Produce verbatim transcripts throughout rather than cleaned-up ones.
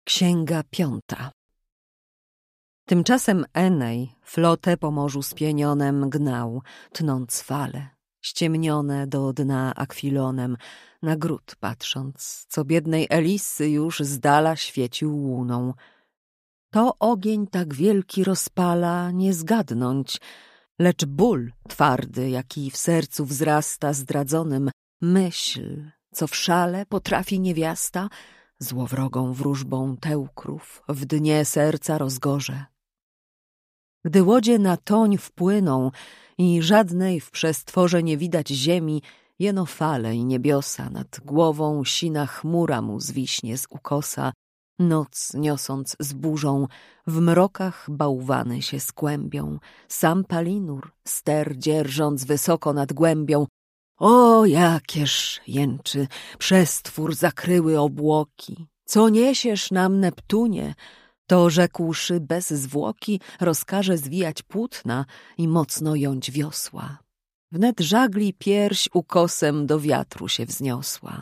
Księga piąta. Tymczasem Enej flotę po morzu spienionem gnał, tnąc fale, ściemnione do dna akwilonem, na gród patrząc, co biednej Elisy już z dala świecił łuną. To ogień tak wielki rozpala, nie zgadnąć, lecz ból twardy, jaki w sercu wzrasta zdradzonym, myśl, co w szale potrafi niewiasta, złowrogą wróżbą Teukrów w dnie serca rozgorze. Gdy łodzie na toń wpłyną i żadnej w przestworze nie widać ziemi, jeno fale i niebiosa nad głową sina chmura mu zwiśnie z ukosa, noc niosąc z burzą, w mrokach bałwany się skłębią, sam Palinur, ster dzierżąc wysoko nad głębią. O, jakież, jęczy, przestwór zakryły obłoki. Co niesiesz nam, Neptunie? To rzekłszy bez zwłoki, rozkaże zwijać płótna i mocno jąć wiosła. Wnet żagli pierś ukosem do wiatru się wzniosła.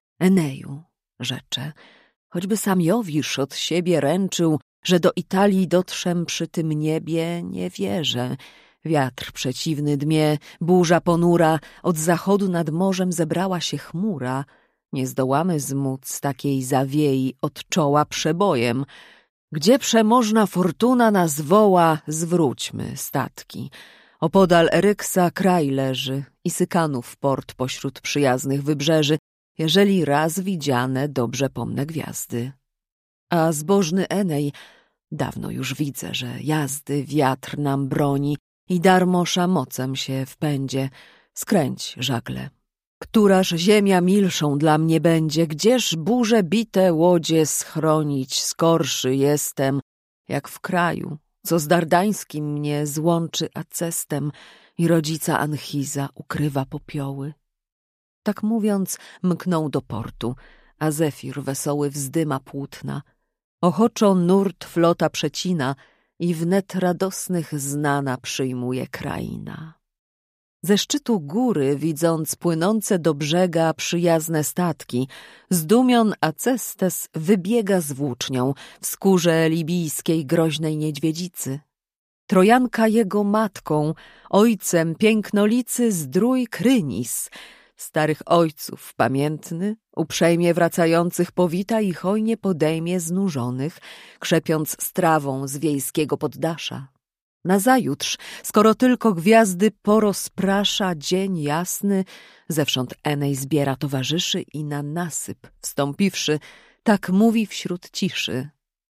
Eneju, rzecze, choćby sam Jowisz od siebie ręczył, że do Italii dotrzem przy tym niebie, nie wierzę. Wiatr przeciwny dmie, burza ponura, od zachodu nad morzem zebrała się chmura. Nie zdołamy zmóc takiej zawiei od czoła przebojem. Gdzie przemożna fortuna nas woła, zwróćmy statki. Opodal Eryksa kraj leży i Sykanów port pośród przyjaznych wybrzeży, jeżeli raz widziane dobrze pomne gwiazdy. A zbożny Enej, dawno już widzę, że jazdy wiatr nam broni i darmosza mocem się wpędzie. Skręć żagle. Któraż ziemia milszą dla mnie będzie, gdzież burze bite łodzie schronić, skorszy jestem, jak w kraju, co z Dardańskim mnie złączy Acestem i rodzica Anchiza ukrywa popioły. Tak mówiąc, mknął do portu, a Zefir wesoły wzdyma płótna. Ochoczo nurt flota przecina i wnet radosnych znana przyjmuje kraina. Ze szczytu góry, widząc płynące do brzega przyjazne statki, zdumion Acestes wybiega z włócznią w skórze libijskiej groźnej niedźwiedzicy. Trojanka jego matką, ojcem pięknolicy zdrój Krynis, starych ojców pamiętny, uprzejmie wracających powita i hojnie podejmie znużonych, krzepiąc strawą z wiejskiego poddasza. Nazajutrz, skoro tylko gwiazdy porozprasza dzień jasny, zewsząd Enej zbiera towarzyszy i na nasyp wstąpiwszy, tak mówi wśród ciszy.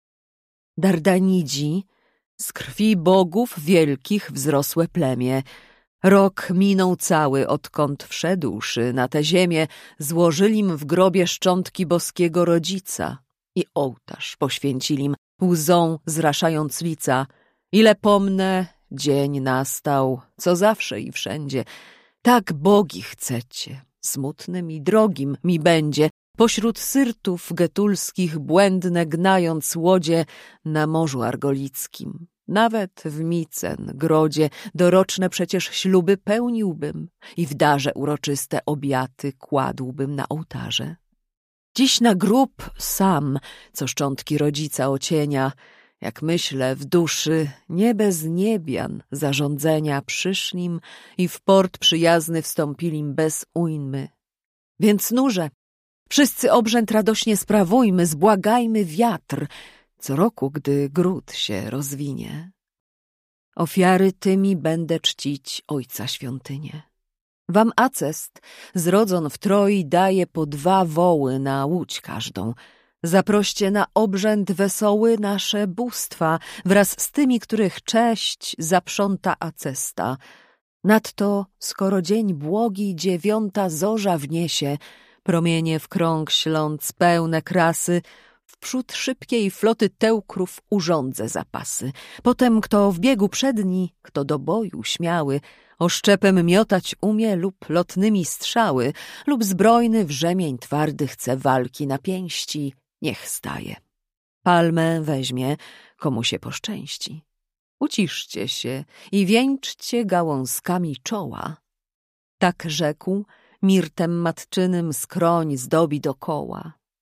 Dardanidzi, z krwi bogów wielkich wzrosłe plemię, rok minął cały, odkąd wszedłszy na tę ziemię, złożylim w grobie szczątki boskiego rodzica i ołtarz poświęcilim, łzą zraszając lica. Ile pomnę, dzień nastał, co zawsze i wszędzie. Tak bogi chcecie, smutnym i drogim mi będzie, pośród syrtów getulskich błędne gnając łodzie na Morzu Argolickim. Nawet w Micen, grodzie, doroczne przecież śluby pełniłbym i w darze uroczyste obiaty kładłbym na ołtarze. Dziś na grób sam, co szczątki rodzica ocienia, jak myślę w duszy, nie bez niebian zarządzenia przyszlim i w port przyjazny wstąpilim bez ujmy. Więc nurze, wszyscy obrzęd radośnie sprawujmy, zbłagajmy wiatr, co roku, gdy gród się rozwinie. Ofiary tymi będę czcić Ojca świątynię. Wam Acest, zrodzon w Troi, daje po dwa woły na łódź każdą. Zaproście na obrzęd wesoły nasze bóstwa, wraz z tymi, których cześć zaprząta Acesta. Nadto, skoro dzień błogi dziewiąta zorza wniesie, promienie w krąg śląc pełne krasy, wprzód szybkiej floty Teukrów urządzę zapasy. Potem, kto w biegu przedni, kto do boju śmiały, oszczepem miotać umie lub lotnymi strzały, lub zbrojny wrzemień twardy chce walki na pięści, niech staje. Palmę weźmie, komu się poszczęści. Uciszcie się i wieńczcie gałązkami czoła. Tak rzekł, mirtem matczynym skroń zdobi dokoła.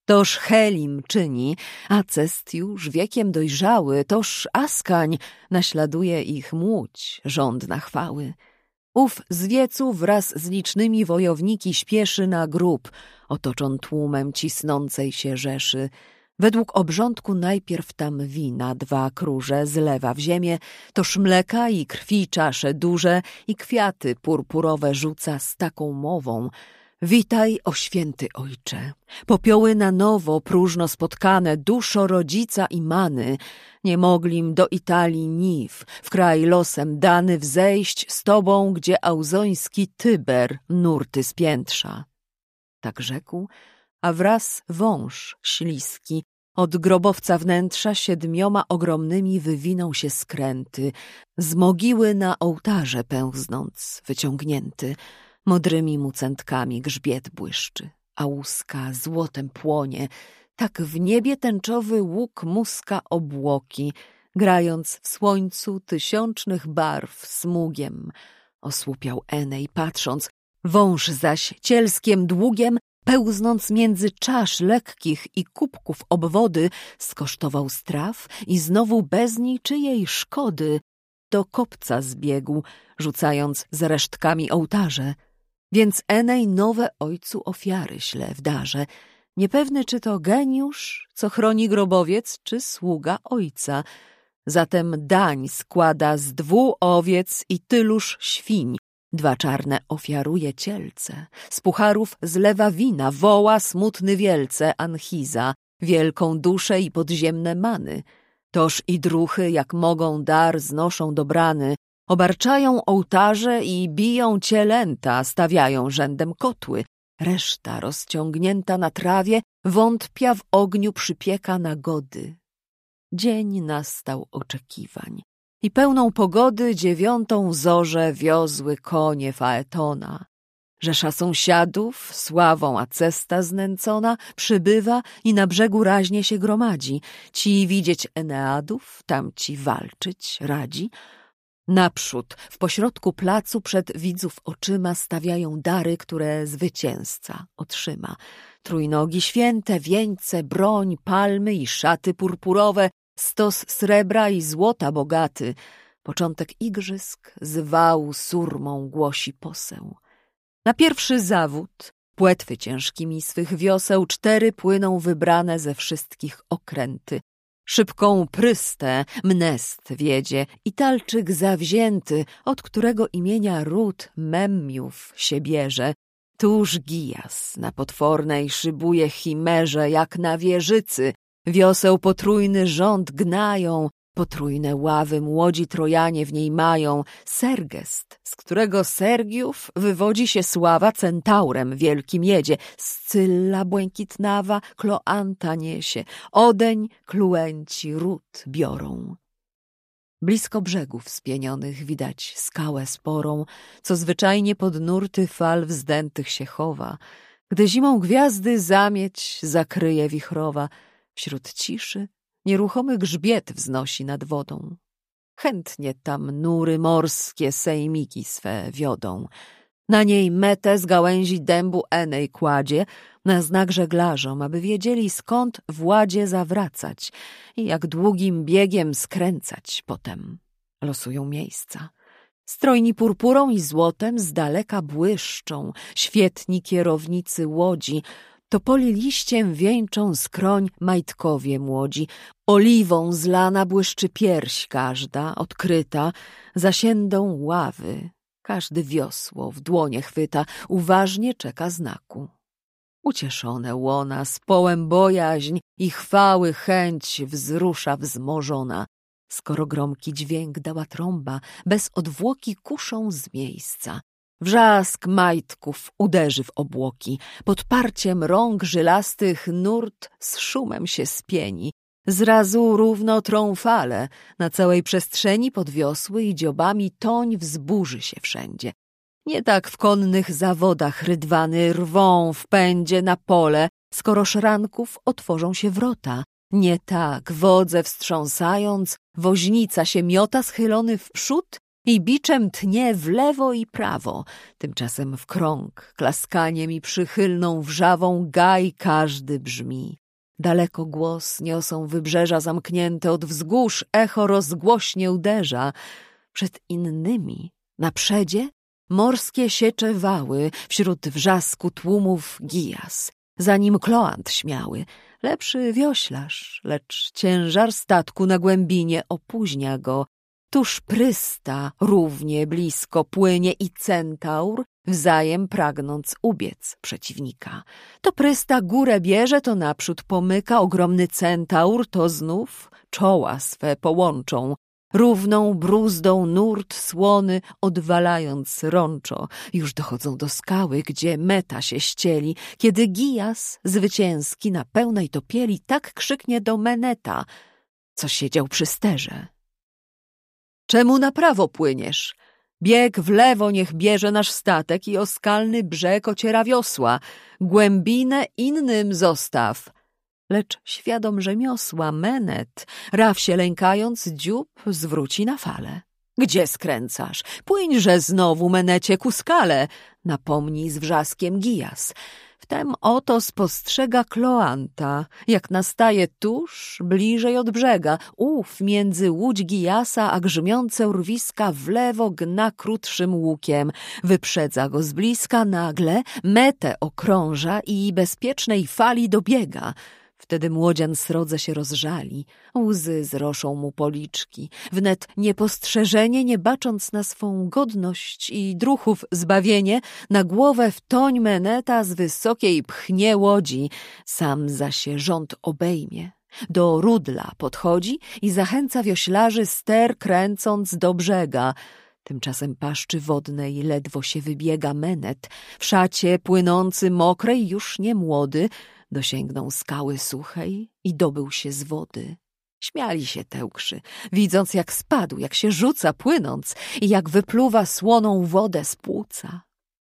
Toż Helim czyni, Acest już wiekiem dojrzały, toż Askań naśladuje ich młódź, żądna chwały. Ów z wiecu wraz z licznymi wojowniki śpieszy na grób, otoczon tłumem cisnącej się rzeszy. Według obrządku najpierw tam wina dwa króże zlewa w ziemię, toż mleka i krwi czasze duże i kwiaty purpurowe rzuca z taką mową. Witaj, o święty ojcze, popioły na nowo próżno spotkane, duszo rodzica i many, nie moglim do Italii Niw, w kraj losem dany wzejść z tobą, gdzie auzoński Tyber nurty spiętrza. Tak rzekł, a wraz wąż śliski, od grobowca wnętrza siedmioma ogromnymi wywinął się skręty, z mogiły na ołtarze pędznąc wyciągnięty. Modrymi mu centkami grzbiet błyszczy, a łuska złotem płonie, tak w niebie tęczowy łuk muska obłoki, grając w słońcu tysiącznych barw smugiem. Osłupiał Enej patrząc, wąż zaś cielskiem długiem, pełznąc między czasz lekkich i kubków obwody, skosztował straw i znowu bez niczyjej szkody do kopca zbiegł, rzucając z resztkami ołtarze. Więc Enej nowe ojcu ofiary śle w darze, niepewny czy to geniusz, co chroni grobowiec, czy sługa ojca. Zatem dań składa z dwu owiec i tyluż świń, dwa czarne ofiaruje cielce, z pucharów zlewa wina, woła smutny wielce Anchiza, wielką duszę i podziemne many. Toż i druchy, jak mogą dar, znoszą do brany, obarczają ołtarze i biją cielęta, stawiają rzędem kotły. Reszta rozciągnięta na trawie wątpia w ogniu przypieka nagody. Dzień nastał oczekiwań i pełną pogody dziewiątą zorzę wiozły konie Faetona. Rzesza sąsiadów, sławą Acesta znęcona, przybywa i na brzegu raźnie się gromadzi. Ci widzieć Eneadów, tamci walczyć radzi. Naprzód, w pośrodku placu przed widzów oczyma stawiają dary, które zwycięzca otrzyma. Trójnogi święte, wieńce, broń, palmy i szaty purpurowe, stos srebra i złota bogaty. Początek igrzysk z wału surmą głosi poseł. Na pierwszy zawód, płetwy ciężkimi swych wioseł, cztery płyną wybrane ze wszystkich okręty. Szybką prystę Mnest wiedzie, Italczyk zawzięty, od którego imienia ród Memmiów się bierze. Tuż Gijas na potwornej szybuje chimerze, jak na wieżycy. Wioseł potrójny rząd gnają, potrójne ławy młodzi Trojanie w niej mają. Sergest, z którego Sergiów wywodzi się sława, centaurem wielkim jedzie. Scylla błękitnawa Kloanta niesie, Odeń Kluenci ród biorą. Blisko brzegów wspienionych widać skałę sporą, co zwyczajnie pod nurty fal wzdętych się chowa. Gdy zimą gwiazdy zamieć zakryje wichrowa, wśród ciszy nieruchomy grzbiet wznosi nad wodą. Chętnie tam nury morskie sejmiki swe wiodą. Na niej metę z gałęzi dębu Enej kładzie, na znak żeglarzom, aby wiedzieli, skąd w ładzie zawracać i jak długim biegiem skręcać potem. Losują miejsca. Strojni purpurą i złotem z daleka błyszczą, świetni kierownicy łodzi, topoli liściem wieńczą skroń majtkowie młodzi, oliwą zlana błyszczy pierś każda, odkryta, zasiędą ławy. Każdy wiosło w dłonie chwyta, uważnie czeka znaku. Ucieszone łona z połem bojaźń i chwały chęć wzrusza wzmożona. Skoro gromki dźwięk dała trąba, bez odwłoki kuszą z miejsca. Wrzask majtków uderzy w obłoki, pod parciem rąk żylastych nurt z szumem się spieni. Zrazu równo trą fale, na całej przestrzeni podwiosły i dziobami toń wzburzy się wszędzie. Nie tak w konnych zawodach rydwany rwą w pędzie na pole, skoro szranków otworzą się wrota. Nie tak, wodze wstrząsając, woźnica się miota schylony w przód i biczem tnie w lewo i prawo. Tymczasem w krąg, klaskaniem i przychylną wrzawą gaj każdy brzmi. Daleko głos niosą wybrzeża zamknięte, od wzgórz echo rozgłośnie uderza. Przed innymi, na przedzie, morskie siecze wały, wśród wrzasku tłumów Gijas. Za nim Kloant śmiały, lepszy wioślarz, lecz ciężar statku na głębinie opóźnia go. Tuż Prysta równie blisko płynie i Centaur, wzajem pragnąc ubiec przeciwnika. To Prysta górę bierze, to naprzód pomyka, ogromny Centaur to znów czoła swe połączą. Równą bruzdą nurt słony odwalając rączo, już dochodzą do skały, gdzie meta się ścieli, kiedy Gijas zwycięski na pełnej topieli tak krzyknie do Meneta, co siedział przy sterze. Czemu na prawo płyniesz? Bieg w lewo niech bierze nasz statek i o skalny brzeg ociera wiosła. Głębinę innym zostaw. Lecz świadom rzemiosła Menet, raw się lękając, dziób zwróci na falę. Gdzie skręcasz? Płyńże znowu, Menecie, ku skale, napomni z wrzaskiem Gijas. Wtem oto spostrzega Kloanta, jak nastaje tuż, bliżej od brzega. Ów między łódź Gijasa a grzmiące urwiska w lewo gna krótszym łukiem. Wyprzedza go z bliska nagle, metę okrąża i bezpiecznej fali dobiega. Wtedy młodzian srodze się rozżali, łzy zroszą mu policzki. Wnet niepostrzeżenie, nie bacząc na swą godność i druchów zbawienie, na głowę w toń Meneta z wysokiej pchnie łodzi, sam zaś się rząd obejmie. Do rudla podchodzi i zachęca wioślarzy ster kręcąc do brzega. Tymczasem paszczy wodnej ledwo się wybiega Menet, w szacie płynący mokrej już nie młody, dosięgnął skały suchej i dobył się z wody. Śmiali się tełkrzy, widząc jak spadł, jak się rzuca płynąc i jak wypluwa słoną wodę z płuca.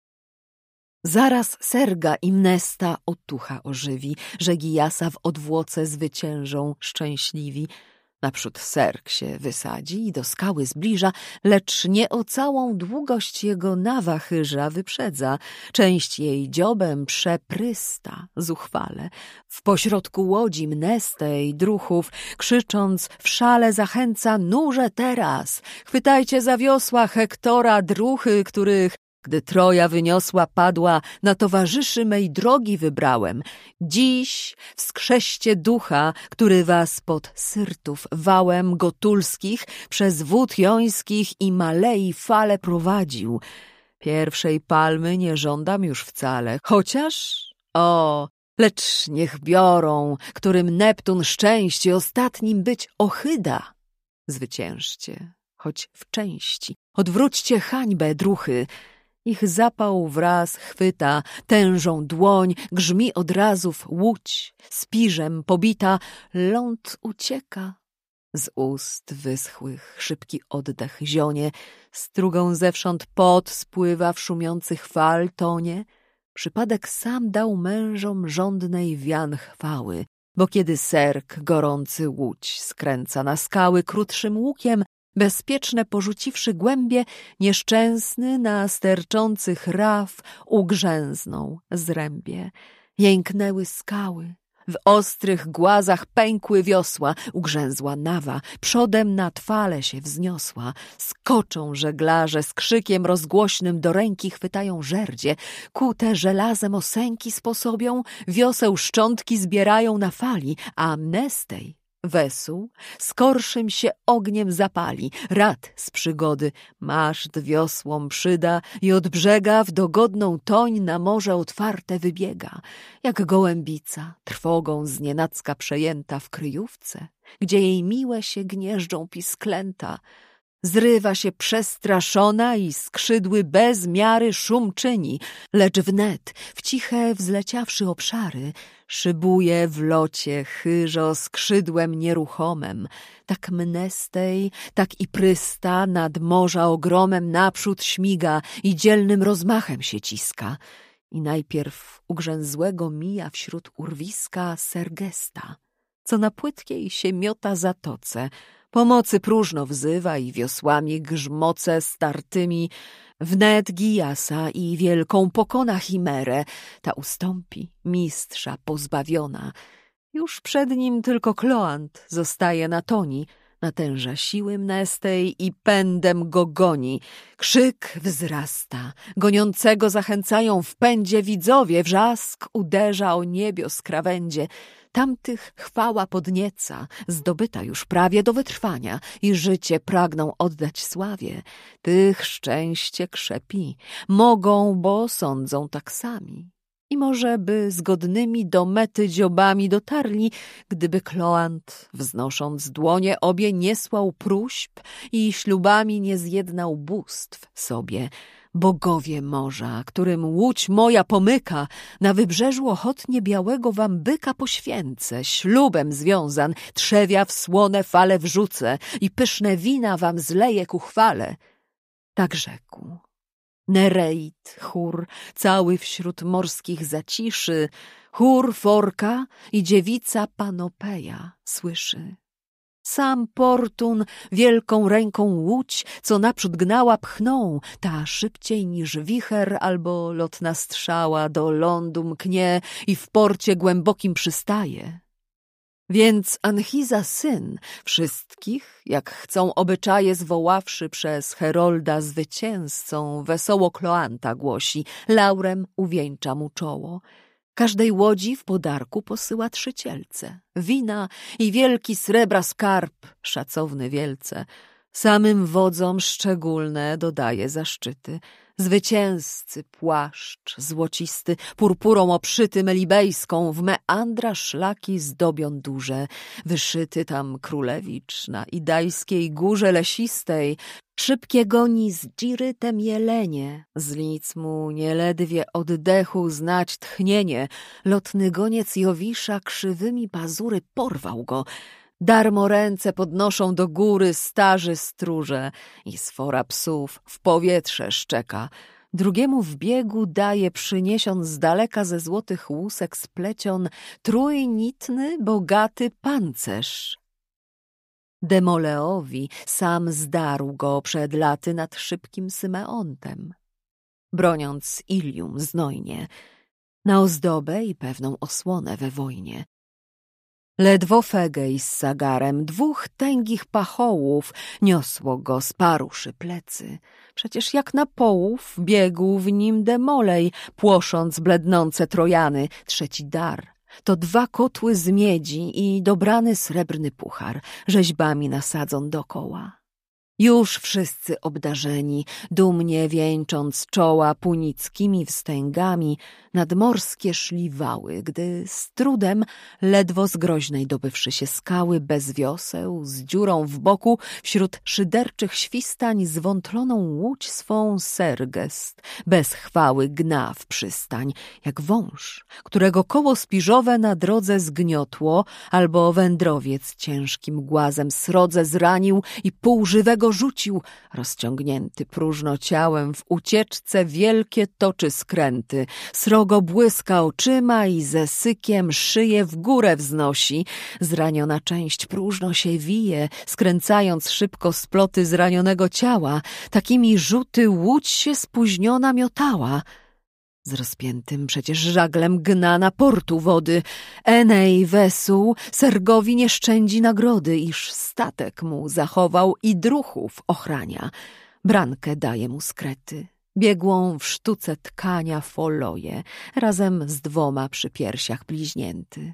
Zaraz Serga i Mnesta otucha ożywi, że Gijasa w odwłoce zwyciężą szczęśliwi. Naprzód Serg się wysadzi i do skały zbliża, lecz nie o całą długość jego nawachyża wyprzedza. Część jej dziobem przeprysta zuchwale. W pośrodku łodzi Mnestej druchów, krzycząc w szale zachęca: nurze teraz! Chwytajcie za wiosła Hektora druchy, których gdy Troja wyniosła, padła, na towarzyszy mej drogi wybrałem. Dziś wskrzeście ducha, który was pod Syrtów wałem gotulskich, przez wód jońskich i Malei fale prowadził. Pierwszej palmy nie żądam już wcale, chociaż, o, lecz niech biorą, którym Neptun szczęście ostatnim być ochyda. Zwyciężcie, choć w części, odwróćcie hańbę druchy. Ich zapał wraz chwyta, tężą dłoń, grzmi od razów łódź, spiżem pobita, ląd ucieka. Z ust wyschłych szybki oddech zionie, strugą zewsząd pot spływa w szumiących fal tonie. Przypadek sam dał mężom żądnej wian chwały, bo kiedy Serg gorący łódź skręca na skały krótszym łukiem, bezpieczne porzuciwszy głębie, nieszczęsny na sterczących raf ugrzęznął zrębie. Jęknęły skały, w ostrych głazach pękły wiosła, ugrzęzła nawa, przodem nad fale się wzniosła. Skoczą żeglarze, z krzykiem rozgłośnym do ręki chwytają żerdzie, kute żelazem osęki sposobią, wioseł szczątki zbierają na fali, a Mnestej wesół skorszym się ogniem zapali. Rad z przygody maszt wiosłom przyda i od brzega w dogodną toń na morze otwarte wybiega. Jak gołębica, trwogą znienacka przejęta w kryjówce, gdzie jej miłe się gnieżdżą pisklęta, zrywa się przestraszona i skrzydły bez miary szum czyni, lecz wnet, w ciche wzleciawszy obszary, szybuje w locie chyżo skrzydłem nieruchomem. Tak Mnestej, tak i Prysta nad morza ogromem naprzód śmiga i dzielnym rozmachem się ciska. I najpierw ugrzęzłego mija wśród urwiska Sergesta, co na płytkiej się miota zatoce, pomocy próżno wzywa i wiosłami grzmoce startymi. Wnet Gijasa i wielką pokona chimerę, ta ustąpi, mistrza pozbawiona. Już przed nim tylko Kloant zostaje na toni, natęża siły mnestej i pędem go goni. Krzyk wzrasta, goniącego zachęcają w pędzie widzowie, wrzask uderza o niebios krawędzie. Tamtych chwała podnieca, zdobyta już prawie do wytrwania i życie pragną oddać sławie. Tych szczęście krzepi, mogą, bo sądzą tak sami. I może by zgodnymi do mety dziobami dotarli, gdyby Kloant, wznosząc dłonie obie, nie słał próśb i ślubami nie zjednał bóstw sobie. Bogowie morza, którym łódź moja pomyka, na wybrzeżu ochotnie białego wam byka poświęcę, ślubem związan, trzewia w słone fale wrzucę i pyszne wina wam zleję ku chwale. Tak rzekł. Nereit, chór, cały wśród morskich zaciszy, chór Forka i dziewica Panopeja słyszy. Sam Portun wielką ręką łódź, co naprzód gnała, pchnął, ta szybciej niż wicher albo lotna strzała do lądu mknie i w porcie głębokim przystaje. Więc Anchiza syn wszystkich, jak chcą obyczaje zwoławszy przez Herolda zwycięzcą, wesoło Kloanta głosi, laurem uwieńcza mu czoło. Każdej łodzi w podarku posyła trzy cielce, wina i wielki srebra skarb, szacowny wielce. Samym wodzom szczególne dodaje zaszczyty. Zwycięzcy płaszcz złocisty, purpurą obszyty melibejską, w meandra szlaki zdobią duże. Wyszyty tam królewicz na idajskiej górze lesistej, szybkie goni z dzirytem jelenie, z nic mu nieledwie oddechu znać tchnienie. Lotny goniec Jowisza krzywymi pazury porwał go. Darmo ręce podnoszą do góry starzy stróże i sfora psów w powietrze szczeka. Drugiemu w biegu daje, przyniesiąc z daleka ze złotych łusek splecion, trójnitny, bogaty pancerz. Demoleowi sam zdarł go przed laty nad szybkim Symeontem, broniąc Ilium znojnie, na ozdobę i pewną osłonę we wojnie. Ledwo Fegej z Sagarem, dwóch tęgich pachołów, niosło go z paruszy plecy. Przecież jak na połów biegł w nim Demolej, płosząc blednące Trojany. Trzeci dar to dwa kotły z miedzi i dobrany srebrny puchar, rzeźbami nasadzon dokoła. Już wszyscy obdarzeni, dumnie wieńcząc czoła punickimi wstęgami, nadmorskie szli wały, gdy z trudem, ledwo z groźnej dobywszy się skały, bez wioseł, z dziurą w boku, wśród szyderczych świstań zwątloną łódź swą Sergest, bez chwały gna w przystań, jak wąż, którego koło spiżowe na drodze zgniotło, albo wędrowiec ciężkim głazem srodze zranił i pół żywego rzucił, rozciągnięty próżno ciałem w ucieczce wielkie toczy skręty, srogo błyska oczyma i ze sykiem szyję w górę wznosi, zraniona część próżno się wije, skręcając szybko sploty zranionego ciała, takimi rzuty łódź się spóźniona miotała. Z rozpiętym przecież żaglem gna na portu wody. Enej wesół Sergowi nie szczędzi nagrody, iż statek mu zachował i druchów ochrania. Brankę daje mu z Krety, biegłą w sztuce tkania foloje, razem z dwoma przy piersiach bliźnięty.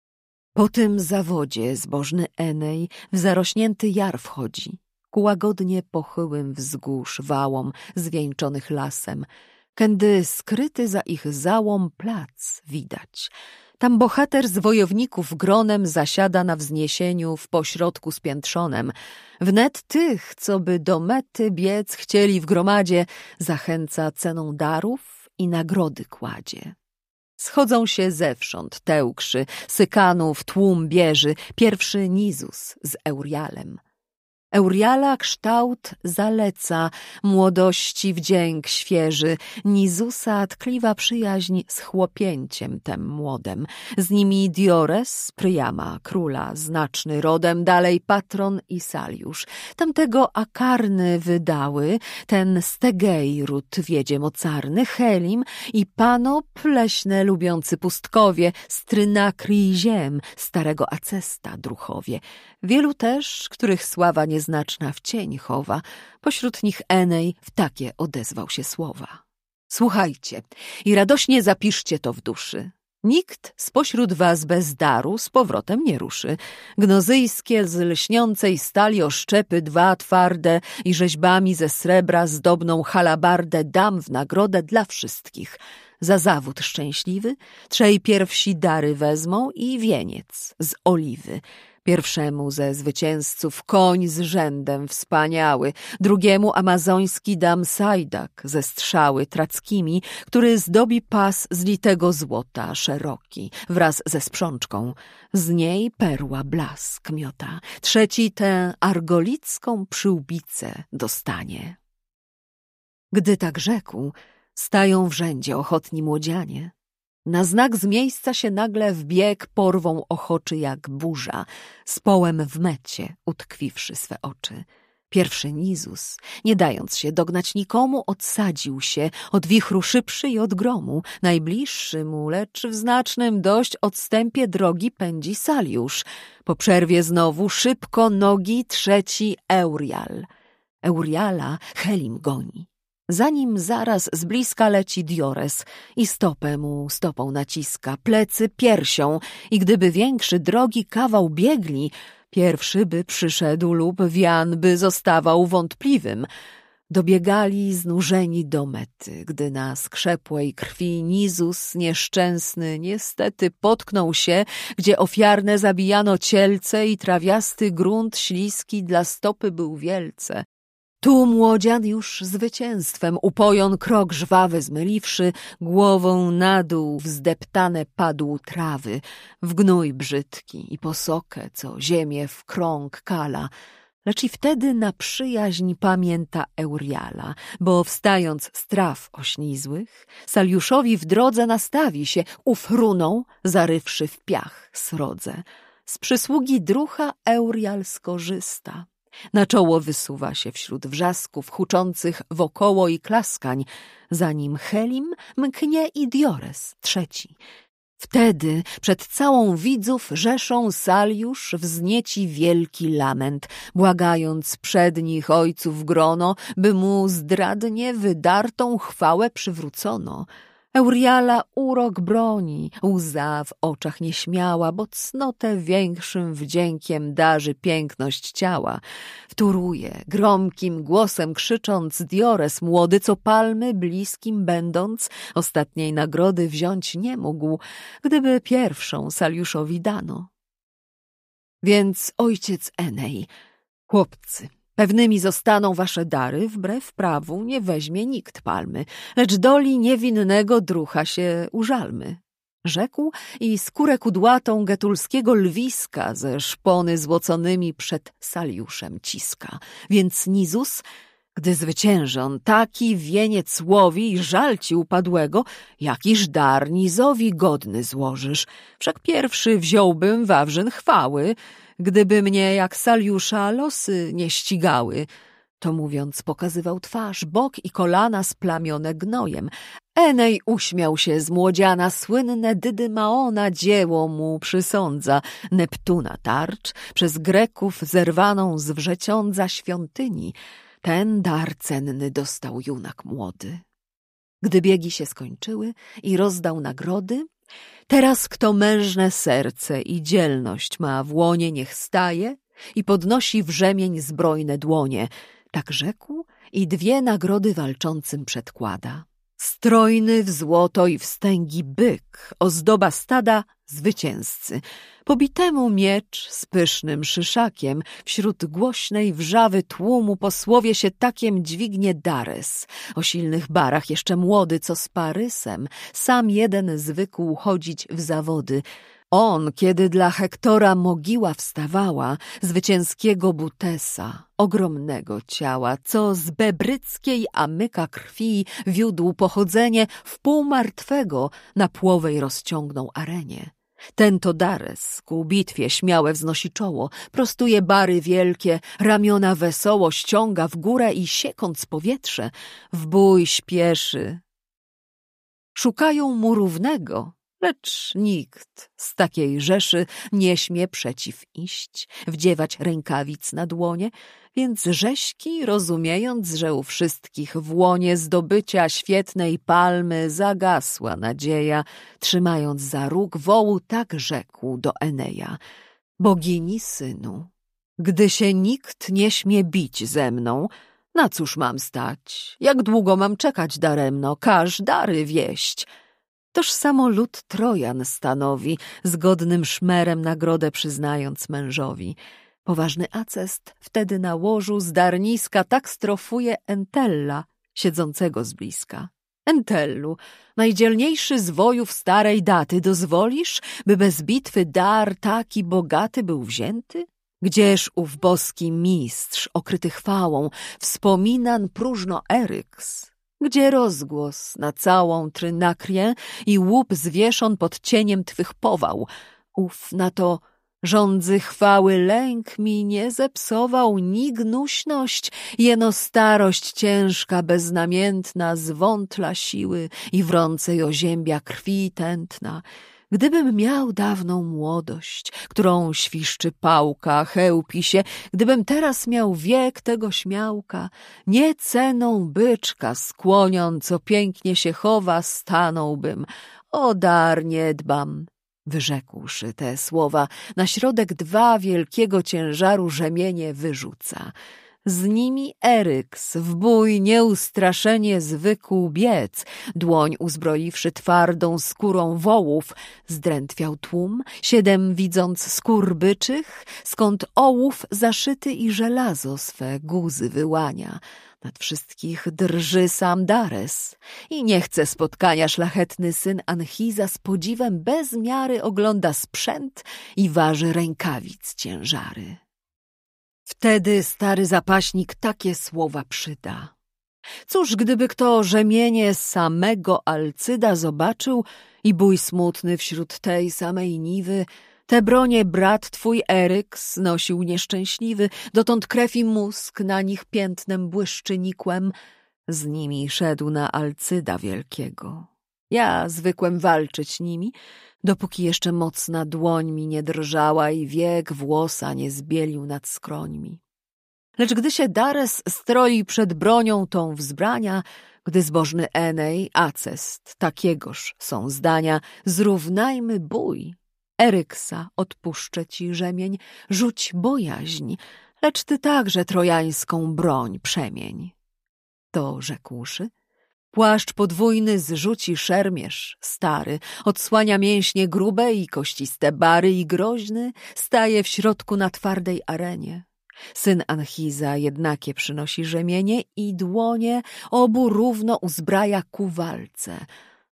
Po tym zawodzie zbożny Enej w zarośnięty jar wchodzi, ku łagodnie pochyłym wzgórz wałom zwieńczonych lasem, kędy skryty za ich załom plac widać. Tam bohater z wojowników gronem zasiada na wzniesieniu w pośrodku spiętrzonem. Wnet tych, co by do mety biec chcieli w gromadzie, zachęca ceną darów i nagrody kładzie. Schodzą się zewsząd Tełkrzy, Sykanów, tłum bieży, pierwszy Nizus z Eurialem. Euriala kształt zaleca, młodości wdzięk świeży, Nizusa tkliwa przyjaźń z chłopięciem tem młodem, z nimi Diores, Pryama, króla, znaczny rodem, dalej patron i Saliusz. Tamtego Akarny wydały, ten Stegei ród wiedzie mocarny, Helim i Panop, leśne lubiący pustkowie, Strynakry i ziem, starego Acesta druchowie. Wielu też, których sława nieznaczna w cień chowa, pośród nich Enej w takie odezwał się słowa. Słuchajcie i radośnie zapiszcie to w duszy. Nikt spośród was bez daru z powrotem nie ruszy. Gnozyjskie z lśniącej stali oszczepy dwa twarde i rzeźbami ze srebra zdobną halabardę dam w nagrodę dla wszystkich. Za zawód szczęśliwy trzej pierwsi dary wezmą i wieniec z oliwy. Pierwszemu ze zwycięzców koń z rzędem wspaniały, drugiemu amazoński dam sajdak ze strzały trackimi, który zdobi pas z litego złota szeroki, wraz ze sprzączką. Z niej perła blask miota, trzeci tę argolicką przyłbicę dostanie. Gdy tak rzekł, stają w rzędzie ochotni młodzianie. Na znak z miejsca się nagle w bieg porwą ochoczy jak burza, z połem w mecie utkwiwszy swe oczy. Pierwszy Nizus, nie dając się dognać nikomu, odsadził się, od wichru szybszy i od gromu. Najbliższy mu, lecz w znacznym dość odstępie drogi pędzi Saliusz. Po przerwie znowu szybko nogi trzeci Eurial. Euriala Helim goni. Za nim zaraz z bliska leci Diores i stopę mu stopą naciska, plecy piersią i gdyby większy drogi kawał biegli, pierwszy by przyszedł lub wian by zostawał wątpliwym. Dobiegali znużeni do mety, gdy na skrzepłej krwi Nizus nieszczęsny niestety potknął się, gdzie ofiarne zabijano cielce i trawiasty grunt śliski dla stopy był wielce. Tu młodzian już zwycięstwem upojon krok żwawy zmyliwszy, głową na dół wzdeptane padł trawy, w gnój brzydki i posokę, co ziemię w krąg kala. Lecz i wtedy na przyjaźń pamięta Euriala, bo wstając z traw ośnizłych, Saliuszowi w drodze nastawi się, ów runą, zarywszy w piach srodze. Z przysługi drucha Eurial skorzysta. Na czoło wysuwa się wśród wrzasków huczących wokoło i klaskań, za nim Helim mknie i Diores trzeci. Wtedy przed całą widzów rzeszą Saliusz wznieci wielki lament, błagając przed nich ojców grono, by mu zdradnie wydartą chwałę przywrócono. Euriala urok broni, łza w oczach nieśmiała, bo cnotę większym wdziękiem darzy piękność ciała. Wtóruje, gromkim głosem krzycząc, Diores młody, co palmy bliskim będąc, ostatniej nagrody wziąć nie mógł, gdyby pierwszą Saliuszowi dano. Więc ojciec Enej, chłopcy, pewnymi zostaną wasze dary, wbrew prawu nie weźmie nikt palmy, lecz doli niewinnego drucha się użalmy. Rzekł i skórę kudłatą getulskiego lwiska ze szpony złoconymi przed Saliuszem ciska. Więc Nizus, gdy zwyciężon taki wieniec łowi i żal ci upadłego, jakiż dar Nizowi godny złożysz. Wszak pierwszy wziąłbym wawrzyn chwały, gdyby mnie jak Saliusza losy nie ścigały. To mówiąc pokazywał twarz, bok i kolana splamione gnojem. Enej uśmiał się z młodziana, słynne Dydymaona dzieło mu przysądza. Neptuna tarcz, przez Greków zerwaną z wrzeciądza świątyni. Ten dar cenny dostał junak młody. Gdy biegi się skończyły i rozdał nagrody, teraz kto mężne serce i dzielność ma w łonie, niech staje i podnosi w rzemień zbrojne dłonie. Tak rzekł i dwie nagrody walczącym przedkłada. Strojny w złoto i wstęgi byk, ozdoba stada zwycięzcy. Pobitemu miecz z pysznym szyszakiem, wśród głośnej wrzawy tłumu posłowie się takiem dźwignie Dares. O silnych barach jeszcze młody, co z Parysem, sam jeden zwykł chodzić w zawody. On, kiedy dla Hektora mogiła wstawała, zwycięskiego Butesa, ogromnego ciała, co z bebryckiej Amyka krwi wiódł pochodzenie, wpół martwego na płowej rozciągnął arenie. Ten to Dares ku bitwie śmiałe wznosi czoło, prostuje bary wielkie, ramiona wesoło ściąga w górę i siekąc powietrze, w bój śpieszy. Szukają mu równego, lecz nikt z takiej rzeszy nie śmie przeciw iść, wdziewać rękawic na dłonie, więc rzeźki, rozumiejąc, że u wszystkich w łonie zdobycia świetnej palmy zagasła nadzieja, trzymając za róg wołu, tak rzekł do Eneja: bogini synu, gdy się nikt nie śmie bić ze mną, na cóż mam stać? Jak długo mam czekać daremno? Każ dary wieść. Toż samo lud Trojan stanowi, zgodnym szmerem nagrodę przyznając mężowi. Poważny Acest wtedy na łożu z darniska tak strofuje Entella, siedzącego z bliska. Entellu, najdzielniejszy z wojów starej daty, dozwolisz, by bez bitwy dar taki bogaty był wzięty? Gdzież ów boski mistrz, okryty chwałą, wspominan próżno Eryks? Gdzie rozgłos na całą Trynakrię i łup zwieszon pod cieniem twych pował? Ów na to rządzy chwały lęk mi nie zepsował, ni gnuśność, jeno starość ciężka, beznamiętna, zwątla siły i wrącej oziębia krwi tętna. Gdybym miał dawną młodość, którą świszczy pałka, chełpi się, gdybym teraz miał wiek tego śmiałka, nie ceną byczka skłoniąc, co pięknie się chowa, stanąłbym. O dar nie dbam. Wyrzekłszy te słowa, na środek dwa wielkiego ciężaru rzemienie wyrzuca. Z nimi Eryks w bój nieustraszenie zwykł biec, dłoń uzbroiwszy twardą skórą wołów, zdrętwiał tłum, siedem widząc skór byczych, skąd ołów zaszyty i żelazo swe guzy wyłania. Nad wszystkich drży sam Dares i nie chce spotkania szlachetny syn Anchiza, z podziwem bez miary ogląda sprzęt i waży rękawic ciężary. Wtedy stary zapaśnik takie słowa przyda: cóż, gdyby kto rzemienie samego Alcyda zobaczył i bój smutny wśród tej samej niwy, te bronie brat twój Eryks nosił nieszczęśliwy, dotąd krew i mózg na nich piętnem błyszczy nikłem, z nimi szedł na Alcyda wielkiego. Ja zwykłem walczyć nimi, dopóki jeszcze mocna dłoń mi nie drżała i wiek włosa nie zbielił nad skrońmi. Lecz gdy się Dares stroi przed bronią tą wzbrania, gdy zbożny Enej, Acest, takiegoż są zdania, zrównajmy bój. Eryksa odpuszczę ci rzemień, rzuć bojaźń, lecz ty także trojańską broń przemień. To rzekłszy, płaszcz podwójny zrzuci szermierz stary, odsłania mięśnie grube i kościste bary i groźny staje w środku na twardej arenie. Syn Anchiza jednakie przynosi rzemienie i dłonie obu równo uzbraja ku walce.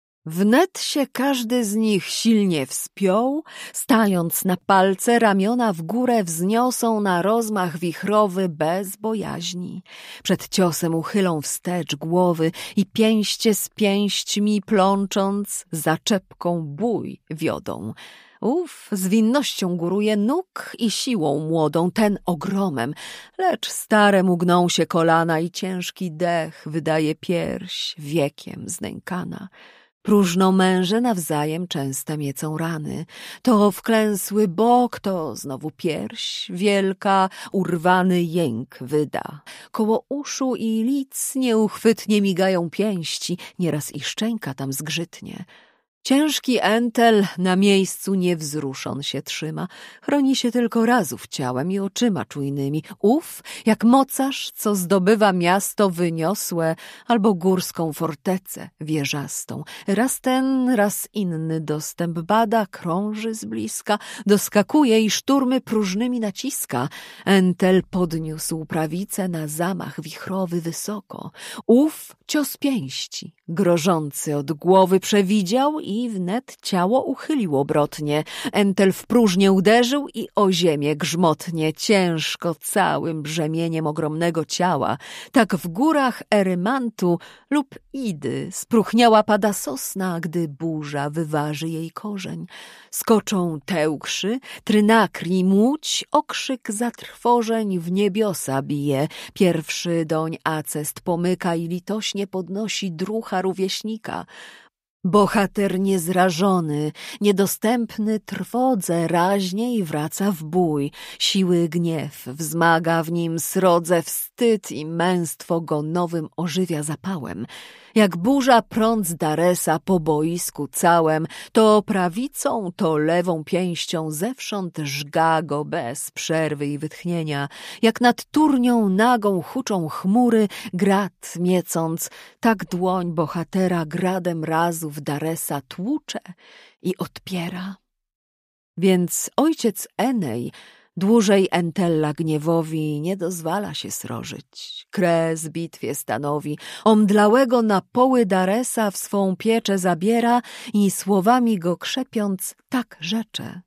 Wnet się każdy z nich silnie wspiął, stając na palce, ramiona w górę wzniosą na rozmach wichrowy bez bojaźni. Przed ciosem uchylą wstecz głowy i pięście z pięśćmi plącząc, zaczepką bój wiodą. Ów zwinnością góruje nóg i siłą młodą, ten ogromem, lecz staremu gną się kolana i ciężki dech wydaje pierś wiekiem znękana. Próżno męże nawzajem częste miecą rany, to wklęsły bok, to znowu pierś wielka, urwany jęk wyda. Koło uszu i lic nieuchwytnie migają pięści, nieraz i szczęka tam zgrzytnie. Ciężki Entel na miejscu niewzruszon się trzyma, chroni się tylko razów ciałem i oczyma czujnymi. Ów, jak mocarz, co zdobywa miasto wyniosłe albo górską fortecę wieżastą. Raz ten, raz inny dostęp bada, krąży z bliska, doskakuje i szturmy próżnymi naciska. Entel podniósł prawicę na zamach wichrowy wysoko. Ów cios pięści, grożący od głowy, przewidział i i wnet ciało uchylił obrotnie. Entel w próżnię uderzył i o ziemię grzmotnie, ciężko całym brzemieniem ogromnego ciała. Tak w górach Erymantu lub Idy spróchniała pada sosna, gdy burza wyważy jej korzeń. Skoczą Teukrzy, Trynakri, Łódź, okrzyk zatrwożeń w niebiosa bije. Pierwszy doń Acest pomyka i litośnie podnosi drucha rówieśnika. Bohater niezrażony, niedostępny trwodze, raźniej wraca w bój. Siły gniew wzmaga w nim srodze wstyd i męstwo go nowym ożywia zapałem. Jak burza prąd z Daresa po boisku całem, to prawicą, to lewą pięścią zewsząd żga go bez przerwy i wytchnienia. Jak nad turnią nagą huczą chmury, grad miecąc, tak dłoń bohatera gradem razów Daresa tłucze i odpiera. Więc ojciec Enej dłużej Entella gniewowi nie dozwala się srożyć. Kres bitwie stanowi, omdlałego na poły Daresa w swą pieczę zabiera i słowami go krzepiąc tak rzecze.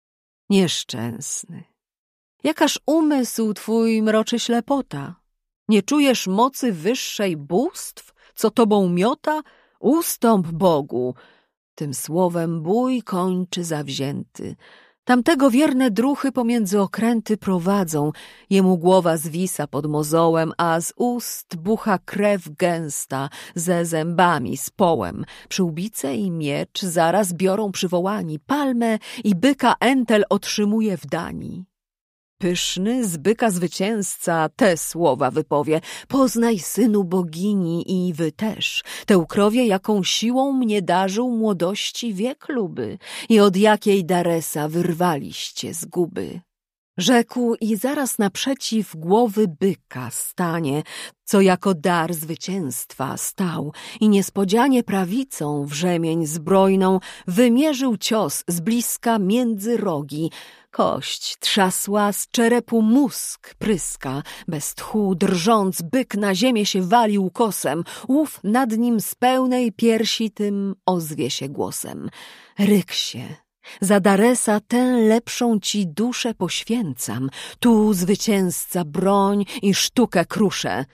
Nieszczęsny, jakaż umysł twój mroczy ślepota? Nie czujesz mocy wyższej bóstw, co tobą miota? Ustąp Bogu! Tym słowem bój kończy zawzięty. Tamtego wierne druchy pomiędzy okręty prowadzą, jemu głowa zwisa pod mozołem, a z ust bucha krew gęsta, ze zębami, z połem. Przyłbice i miecz zaraz biorą przywołani, palmę i byka Entel otrzymuje w dani. Pyszny z byka zwycięzca te słowa wypowie: poznaj, synu bogini, i wy też. Teukrowie, jaką siłą mnie darzył młodości wiek luby i od jakiej Daresa wyrwaliście zguby. Rzekł i zaraz naprzeciw głowy byka stanie, co jako dar zwycięstwa stał, i niespodzianie prawicą w rzemień zbrojną wymierzył cios z bliska między rogi. Kość trzasła, z czerepu mózg pryska, bez tchu drżąc byk na ziemię się walił kosem, łów nad nim z pełnej piersi tym ozwie się głosem. Ryksie, za Daresa tę lepszą ci duszę poświęcam, tu zwycięzca broń i sztukę kruszę.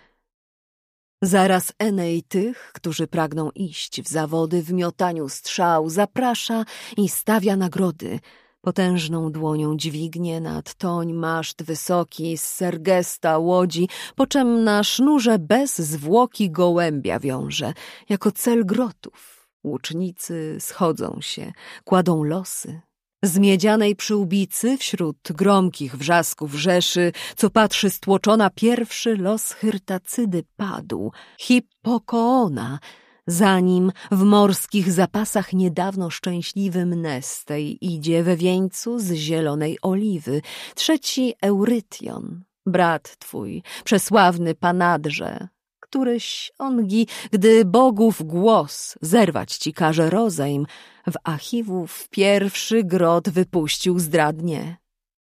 Zaraz Enej tych, którzy pragną iść w zawody w miotaniu strzał, zaprasza i stawia nagrody. Potężną dłonią dźwignie nad toń maszt wysoki z Sergesta łodzi, po czem na sznurze bez zwłoki gołębia wiąże, jako cel grotów. Łucznicy schodzą się, kładą losy. Z miedzianej przyłbicy wśród gromkich wrzasków rzeszy, co patrzy stłoczona, pierwszy los Hyrtacydy padł, Hippokoona. Za nim w morskich zapasach niedawno szczęśliwym Nestej idzie we wieńcu z zielonej oliwy. Trzeci Eurytion, brat twój, przesławny Panadrze, któryś ongi, gdy bogów głos zerwać ci każe rozejm, w Achiwów pierwszy grot wypuścił zdradnie.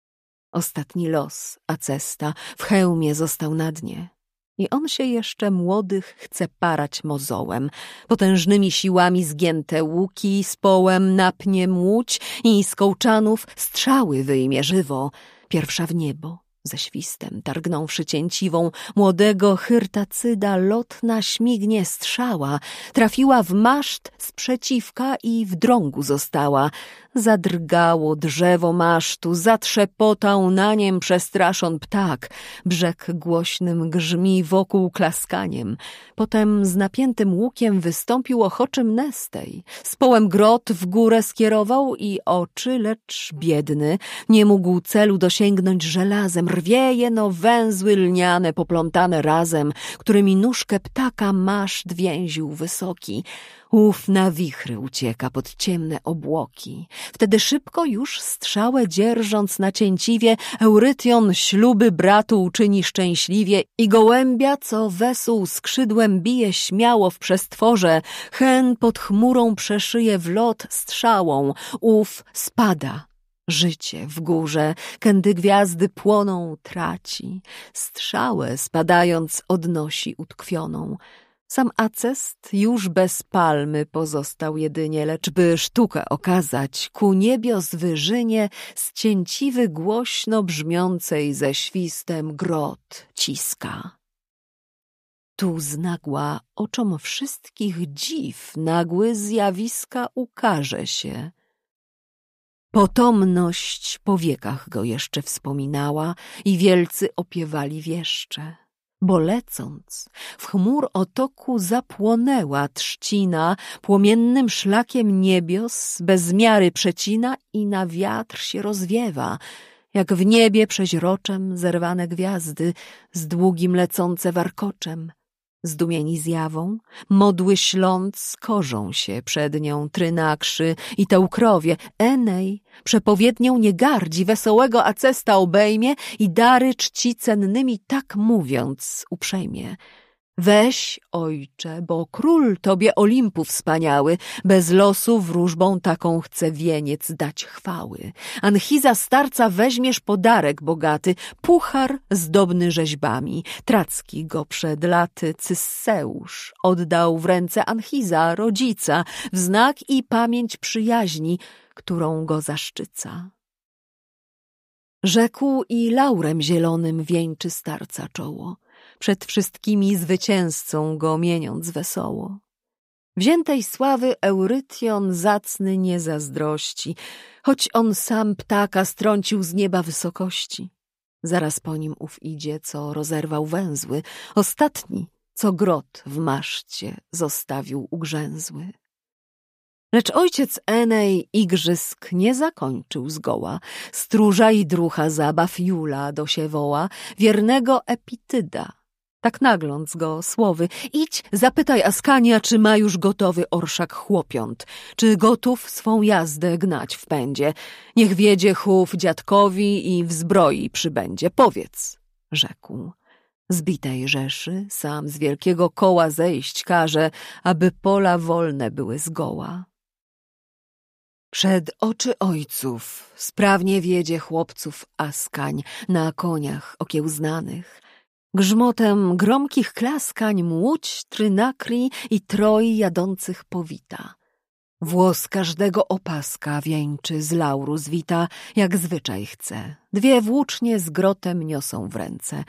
Ostatni los Acesta w hełmie został na dnie. I on się jeszcze młodych chce parać mozołem. Potężnymi siłami zgięte łuki z połem napnie łódź i z kołczanów strzały wyjmie żywo. Pierwsza w niebo, ze świstem targnąwszy cięciwą, młodego Hyrtacyda lotna śmignie strzała, trafiła w maszt sprzeciwka i w drągu została. Zadrgało drzewo masztu, zatrzepotał na niem przestraszon ptak. Brzeg głośnym grzmi wokół klaskaniem. Potem z napiętym łukiem wystąpił ochoczym Nestej. Z połem grot w górę skierował i oczy, lecz biedny nie mógł celu dosięgnąć żelazem. Rwie jeno węzły lniane poplątane razem, którymi nóżkę ptaka maszt więził wysoki. Ów na wichry ucieka pod ciemne obłoki. Wtedy szybko już strzałę dzierżąc na cięciwie, Eurytion śluby bratu uczyni szczęśliwie i gołębia, co wesół skrzydłem bije śmiało w przestworze, hen pod chmurą przeszyje w lot strzałą, ów spada. Życie w górze, kędy gwiazdy płoną, traci. Strzałę spadając odnosi utkwioną. Sam Acest już bez palmy pozostał jedynie, lecz by sztukę okazać, ku niebios wyżynie zcięciwy głośno brzmiącej ze świstem grot ciska. Tu znagła oczom wszystkich dziw nagły zjawiska ukaże się. Potomność po wiekach go jeszcze wspominała i wielcy opiewali wieszcze. Bo lecąc, w chmur otoku zapłonęła trzcina, płomiennym szlakiem niebios bez miary przecina i na wiatr się rozwiewa, jak w niebie przeźroczem zerwane gwiazdy, z długim lecące warkoczem. Zdumieni zjawą, modły śląc, korzą się przed nią trynakrzy i tełkrowie. Enej przepowiednią nie gardzi, wesołego Acesta obejmie i dary czci cennymi tak mówiąc uprzejmie. Weź, ojcze, bo król tobie Olimpu wspaniały, bez losu wróżbą taką chce wieniec dać chwały. Anchiza starca weźmiesz podarek bogaty, puchar zdobny rzeźbami. Tracki go przed laty Cysseusz oddał w ręce Anchiza, rodzica, w znak i pamięć przyjaźni, którą go zaszczyca. Rzekł i laurem zielonym wieńczy starca czoło, przed wszystkimi zwycięzcą go mieniąc wesoło. Wziętej sławy Eurytion zacny nie zazdrości, choć on sam ptaka strącił z nieba wysokości. Zaraz po nim ów idzie, co rozerwał węzły, ostatni, co grot w maszcie zostawił ugrzęzły. Lecz ojciec Enej igrzysk nie zakończył zgoła, stróża i drucha zabaw Jula do się woła, wiernego Epityda. Tak nagląc go słowy, idź, zapytaj Askania, czy ma już gotowy orszak chłopiąt, czy gotów swą jazdę gnać w pędzie. Niech wiedzie chów dziadkowi i w zbroi przybędzie. Powiedz, rzekł. Zbitej rzeszy sam z wielkiego koła zejść każe, aby pola wolne były zgoła. Przed oczy ojców sprawnie wiedzie chłopców Askań na koniach okiełznanych. Grzmotem gromkich klaskań młódź, trynakri i troi jadących powita. Włos każdego opaska wieńczy z lauru zwita, jak zwyczaj chce. Dwie włócznie z grotem niosą w ręce.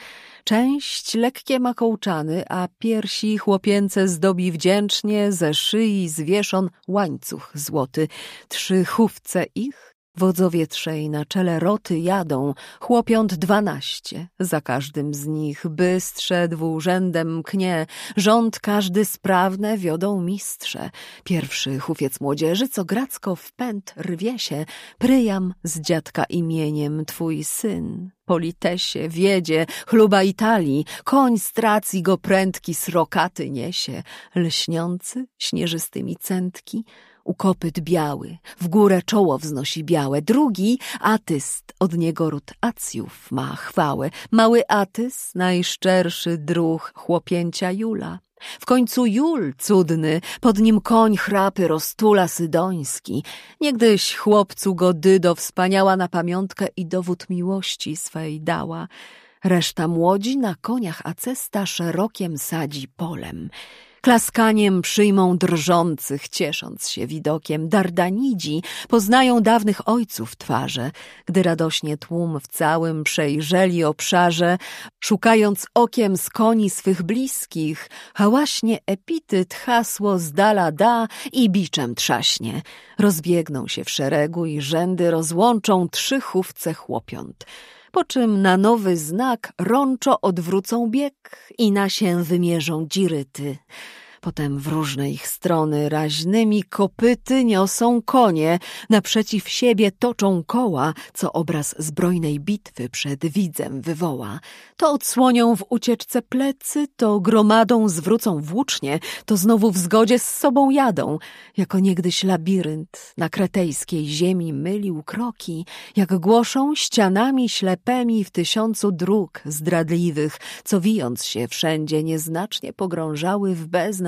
Część lekkie ma kołczany, a piersi chłopięce zdobi wdzięcznie, ze szyi zwieszon łańcuch złoty. Trzy chówce ich wodzowie trzej na czele roty jadą, chłopiąt dwanaście, za każdym z nich bystrze dwurzędem knie, rząd każdy sprawne wiodą mistrze. Pierwszy chówiec młodzieży, co gracko w pęd rwie się, Pryjam z dziadka imieniem twój syn. Politesie wiedzie, chluba Italii, koń z Tracji go prędki srokaty niesie, lśniący śnieżystymi cętki, u kopyt biały, w górę czoło wznosi białe. Drugi, Atyst, od niego ród Acjów ma chwałę. Mały Atys, najszczerszy druh chłopięcia Jula. W końcu Jul cudny, pod nim koń chrapy roztula sydoński. Niegdyś chłopcu go Dydo wspaniała na pamiątkę i dowód miłości swej dała. Reszta młodzi na koniach Acesta szerokiem sadzi polem. Klaskaniem przyjmą drżących, ciesząc się widokiem. Dardanidzi poznają dawnych ojców twarze, gdy radośnie tłum w całym przejrzeli obszarze, szukając okiem z koni swych bliskich, hałaśnie Epityt hasło z dala da i biczem trzaśnie. Rozbiegną się w szeregu i rzędy rozłączą trzy chówce chłopiąt. Po czym na nowy znak rączo odwrócą bieg i na się wymierzą dziryty. Potem w różne ich strony raźnymi kopyty niosą konie, naprzeciw siebie toczą koła, co obraz zbrojnej bitwy przed widzem wywoła. To odsłonią w ucieczce plecy, to gromadą zwrócą włócznie, to znowu w zgodzie z sobą jadą. Jako niegdyś labirynt na kretejskiej ziemi mylił kroki, jak głoszą ścianami ślepemi w tysiącu dróg zdradliwych, co wijąc się wszędzie nieznacznie pogrążały w beznadze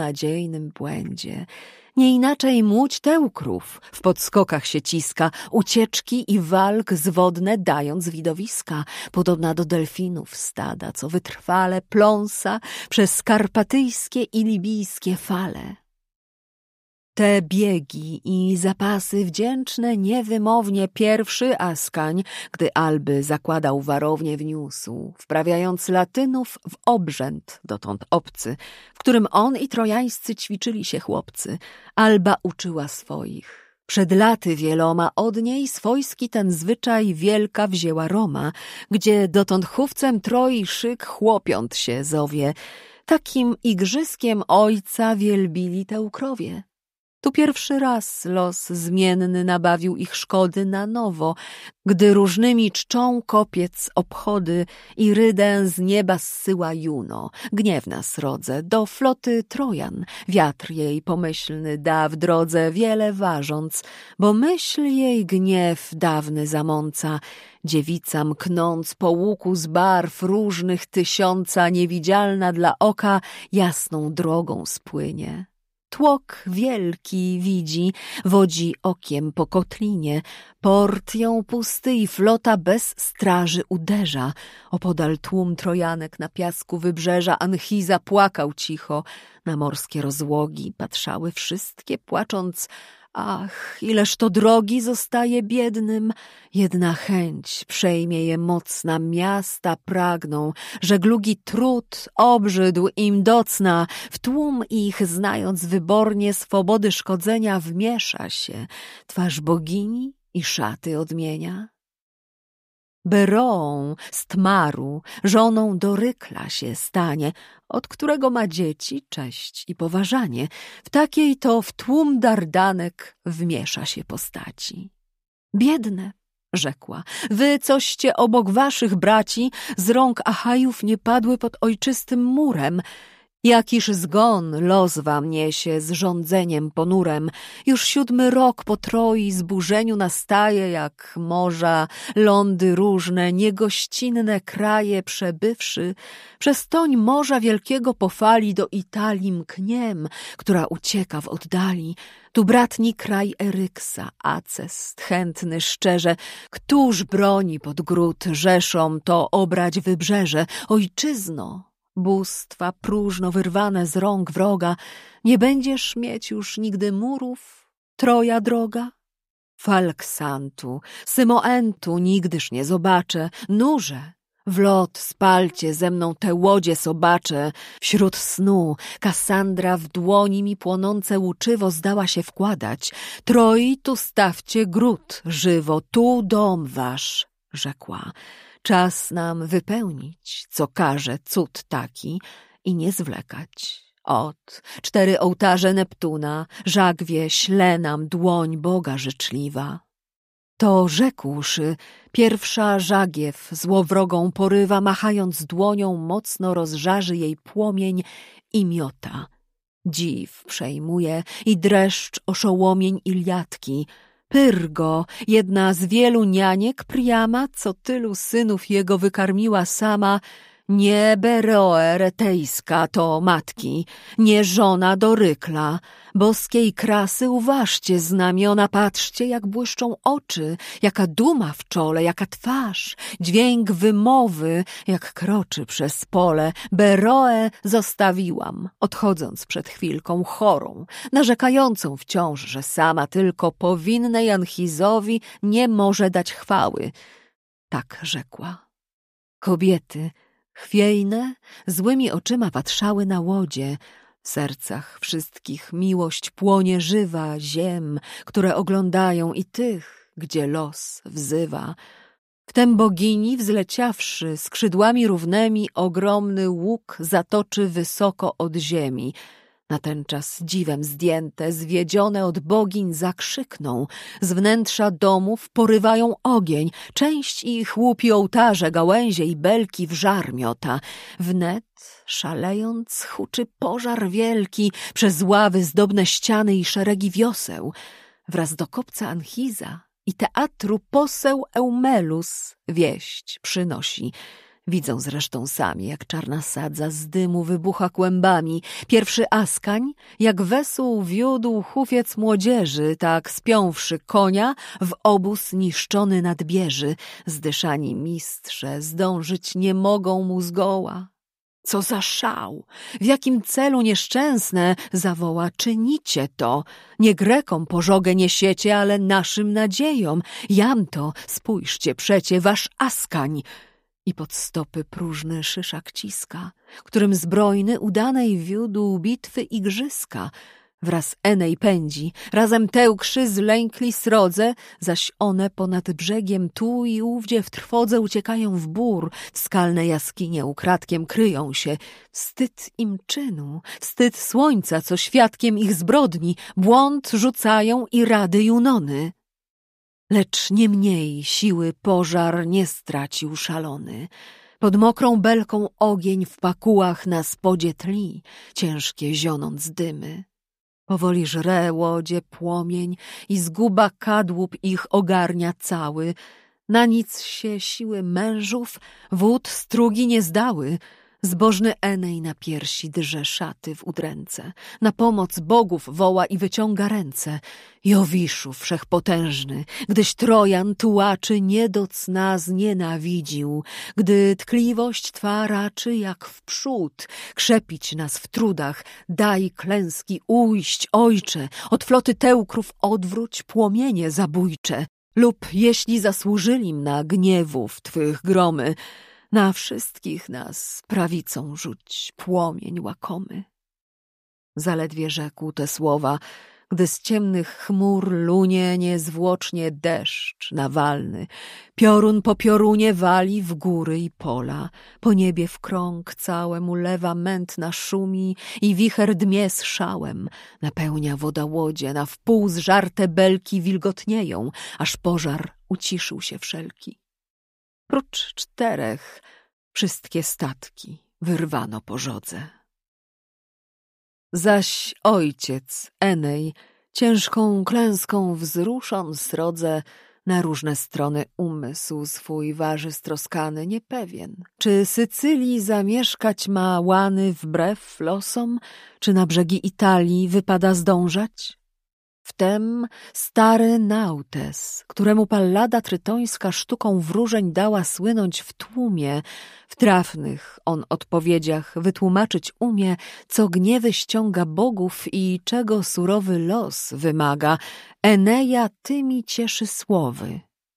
beznadziejnym błędzie. Nie inaczej muć teukrów w podskokach się ciska, ucieczki i walk zwodne dając widowiska, podobna do delfinów stada, co wytrwale pląsa przez karpatyjskie i libijskie fale. Te biegi i zapasy wdzięczne niewymownie pierwszy Askań, gdy Alby zakładał warownię, wniósł, wprawiając Latynów w obrzęd, dotąd obcy, w którym on i trojańscy ćwiczyli się chłopcy. Alba uczyła swoich. Przed laty wieloma od niej swojski ten zwyczaj wielka wzięła Roma, gdzie dotąd chówcem Troi szyk chłopiąt się zowie. Takim igrzyskiem ojca wielbili teukrowie. Tu pierwszy raz los zmienny nabawił ich szkody na nowo, gdy różnymi czczą kopiec obchody i rydę z nieba zsyła Juno, gniewna srodze, do floty Trojan. Wiatr jej pomyślny da w drodze wiele ważąc, bo myśl jej gniew dawny zamąca. Dziewica mknąc po łuku z barw różnych tysiąca, niewidzialna dla oka, jasną drogą spłynie. Tłok wielki widzi, wodzi okiem po kotlinie, port ją pusty i flota bez straży uderza. Opodal tłum Trojanek na piasku wybrzeża Anchiza płakał cicho. Na morskie rozłogi patrzały wszystkie, płacząc: ach, ileż to drogi zostaje biednym. Jedna chęć przejmie je mocna, miasta pragną, żeglugi trud obrzydł im docna, w tłum ich, znając wybornie swobody szkodzenia, wmiesza się, twarz bogini i szaty odmienia. Beroą z Tmaru, żoną Dorykla się stanie, od którego ma dzieci cześć i poważanie. W takiej to w tłum Dardanek wmiesza się postaci. Biedne, rzekła, wy coście obok waszych braci z rąk Achajów nie padły pod ojczystym murem. Jakiż zgon los wam niesie z rządzeniem ponurem. Już siódmy rok po Troi zburzeniu nastaje, jak morza, lądy różne, niegościnne kraje przebywszy, przez toń Morza Wielkiego po fali do Italii mkniem, która ucieka w oddali. Tu bratni kraj Eryksa, Acest, chętny szczerze, któż broni pod gród rzeszą to obrać wybrzeże, ojczyzno. Bóstwa próżno wyrwane z rąk wroga, nie będziesz mieć już nigdy murów, Troja droga? Falksantu, Symoentu nigdyż nie zobaczę, nurze, w lot spalcie ze mną te łodzie sobacze. Wśród snu Kassandra w dłoni mi płonące łuczywo zdała się wkładać. Troi tu stawcie gród żywo, tu dom wasz, rzekła. Czas nam wypełnić, co każe cud taki, i nie zwlekać. Ot, cztery ołtarze Neptuna, żagwie śle nam dłoń Boga życzliwa. To rzekłszy, pierwsza żagiew złowrogą porywa, machając dłonią mocno rozżarzy jej płomień i miota. Dziw przejmuje i dreszcz oszołomień Iliadki. Pyrgo, jedna z wielu nianiek Priama, co tylu synów jego wykarmiła sama, nie Beroe retejska to matki, nie żona Dorykla. Boskiej krasy uważcie znamiona, patrzcie, jak błyszczą oczy, jaka duma w czole, jaka twarz, dźwięk wymowy, jak kroczy przez pole. Beroe zostawiłam, odchodząc przed chwilką chorą, narzekającą wciąż, że sama tylko powinnej Anchizowi nie może dać chwały. Tak rzekła. Kobiety chwiejne, złymi oczyma patrzały na łodzie. W sercach wszystkich miłość płonie żywa ziem, które oglądają i tych, gdzie los wzywa. Wtem bogini, wzleciawszy skrzydłami równemi, ogromny łuk zatoczy wysoko od ziemi. Natenczas dziwem zdjęte, zwiedzione od bogiń zakrzykną. Z wnętrza domów porywają ogień. Część ich łupi ołtarze, gałęzie i belki w żar miota. Wnet, szalejąc, huczy pożar wielki przez ławy, zdobne ściany i szeregi wioseł. Wraz do kopca Anchiza i teatru poseł Eumelus wieść przynosi. Widzą zresztą sami, jak czarna sadza z dymu wybucha kłębami. Pierwszy Askań, jak wesół wiódł hufiec młodzieży, tak spiąwszy konia, w obóz niszczony nadbieży. Zdyszani mistrze zdążyć nie mogą mu zgoła. Co za szał! W jakim celu nieszczęsne, zawoła, czynicie to? Nie Grekom pożogę niesiecie, ale naszym nadziejom. Jam to, spójrzcie przecie, wasz Askań. I pod stopy próżny szyszak ciska, którym zbrojny udanej wiódł bitwy igrzyska. Wraz Enej pędzi, razem Tełkrzy zlękli srodze, zaś one ponad brzegiem tu i ówdzie w trwodze uciekają w bór, w skalne jaskinie ukradkiem kryją się. Wstyd im czynu, wstyd słońca, co świadkiem ich zbrodni, błąd rzucają i rady Junony. Lecz nie mniej siły pożar nie stracił szalony. Pod mokrą belką ogień w pakułach na spodzie tli, ciężkie zionąc dymy. Powoli żre łodzie płomień i zguba kadłub ich ogarnia cały. Na nic się siły mężów, wód strugi nie zdały. Zbożny Enej na piersi drze szaty w udręce. Na pomoc bogów woła i wyciąga ręce. Jowiszu wszechpotężny, gdyś Trojan tułaczy nie do cna znienawidził, gdy tkliwość twa raczy jak wprzód krzepić nas w trudach, daj klęski ujść, ojcze, od floty Tełkrów odwróć płomienie zabójcze, lub jeśli zasłużylim na gniewów twych gromy, na wszystkich nas prawicą rzuć płomień łakomy. Zaledwie rzekł te słowa, gdy z ciemnych chmur lunie niezwłocznie deszcz nawalny. Piorun po piorunie wali w góry i pola. Po niebie w krąg całemu lewa mętna szumi i wicher dmie z szałem. Napełnia woda łodzie, na wpół zżarte belki wilgotnieją, aż pożar uciszył się wszelki. Prócz czterech wszystkie statki wyrwano po żodze. Zaś ojciec Enej ciężką klęską wzruszon srodze, na różne strony umysł swój waży stroskany, niepewien, czy Sycylii zamieszkać ma łany wbrew losom, czy na brzegi Italii wypada zdążać? Wtem stary Nautes, któremu Pallada trytońska sztuką wróżeń dała słynąć w tłumie, w trafnych on odpowiedziach wytłumaczyć umie, co gniewy ściąga bogów i czego surowy los wymaga, Eneja tymi cieszy słowy.